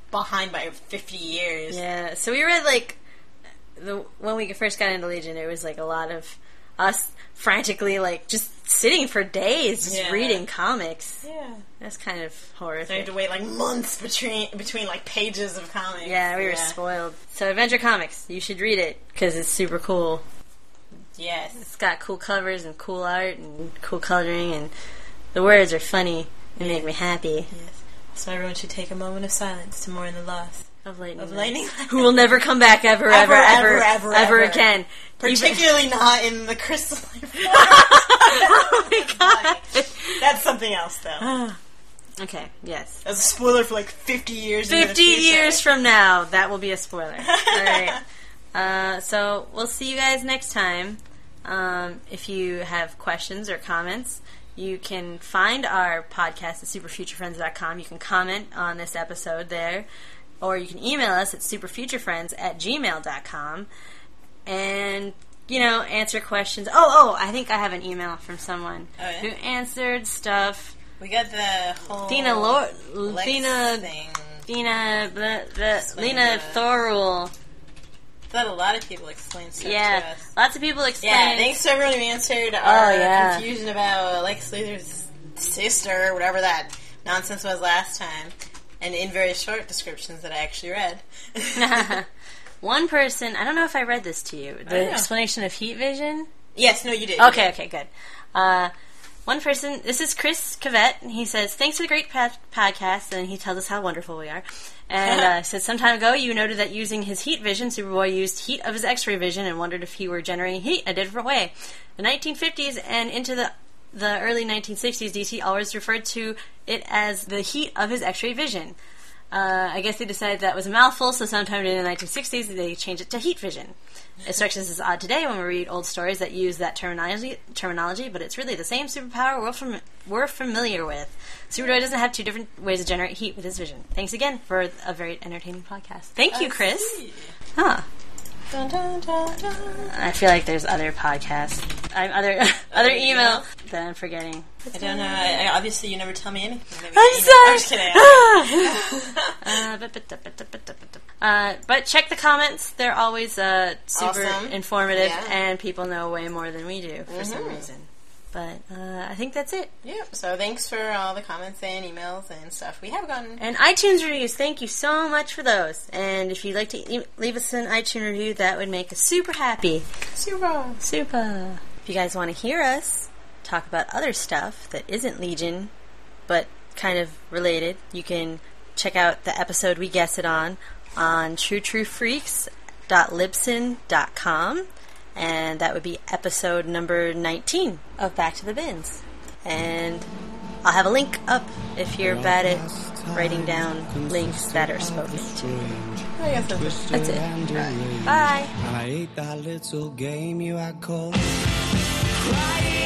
Speaker 3: behind by 50 years.
Speaker 2: Yeah, so we read, like, when we first got into Legion, it was, like, a lot of us frantically, like, just sitting for days, just reading comics.
Speaker 3: Yeah.
Speaker 2: That's kind of horrific.
Speaker 3: So you had to wait, like, months between like, pages of comics.
Speaker 2: Yeah, we were spoiled. So, Adventure Comics, you should read it, because it's super cool.
Speaker 3: Yes.
Speaker 2: It's got cool covers and cool art and cool coloring, and the words are funny and make me happy.
Speaker 3: Yes. So everyone should take a moment of silence to mourn the loss
Speaker 2: Of Lightning.
Speaker 3: Lightning.
Speaker 2: Who will never come back ever again.
Speaker 3: Particularly not in the Crystal Life.
Speaker 2: Oh my god.
Speaker 3: That's something else, though.
Speaker 2: Okay, yes.
Speaker 3: As a spoiler for like 50 years.
Speaker 2: 50 years from now, that will be a spoiler. Alright. So we'll see you guys next time. If you have questions or comments, you can find our podcast at superfuturefriends.com. You can comment on this episode there, or you can email us at superfuturefriends@gmail.com and, answer questions. I think I have an email from someone who answered stuff.
Speaker 3: We got the whole
Speaker 2: Lena Thorul.
Speaker 3: I thought a lot of people explained stuff to us.
Speaker 2: Lots of people explained.
Speaker 3: Yeah, thanks to everyone who answered our confusion about Lex Luthor's sister, or whatever that nonsense was last time, and in very short descriptions that I actually read.
Speaker 2: One person, I don't know if I read this to you, the explanation of heat vision.
Speaker 3: Yes, no, you did.
Speaker 2: Okay, good. One person, this is Chris Cavett, and he says, thanks for the great podcast, and he tells us how wonderful we are. And said, some time ago, you noted that using his heat vision, Superboy used heat of his X-ray vision and wondered if he were generating heat in a different way. The 1950s and into the early 1960s, DC always referred to it as the heat of his X-ray vision. I guess they decided that was a mouthful, so sometime in the 1960s, they changed it to heat vision. It strikes us as odd today when we read old stories that use that terminology, but it's really the same superpower we're familiar with. Superboy doesn't have two different ways to generate heat with his vision. Thanks again for a very entertaining podcast. Thank you, Chris. Huh.
Speaker 3: Dun, dun, dun, dun.
Speaker 2: I feel like there's other podcasts, other email that I'm forgetting.
Speaker 3: I don't know. Obviously, you never tell me anything.
Speaker 2: I'm sorry.
Speaker 3: I'm just kidding.
Speaker 2: But check the comments. They're always super
Speaker 3: Awesome.
Speaker 2: informative,
Speaker 3: Yeah.
Speaker 2: and people know way more than we do for some reason. But I think that's it.
Speaker 3: Yep. So thanks for all the comments and emails and stuff we have gotten.
Speaker 2: And iTunes reviews, thank you so much for those. And if you'd like to leave us an iTunes review, that would make us super happy.
Speaker 3: Super.
Speaker 2: If you guys want to hear us talk about other stuff that isn't Legion, but kind of related, you can check out the episode we guessed it on truetruefreaks.libsyn.com. And that would be episode number 19 of Back to the Bins. And I'll have a link up if you're bad at writing down links that are spoken to.
Speaker 3: I guess
Speaker 2: That's it. Right. Bye.
Speaker 1: And I ate that little game you had called Crying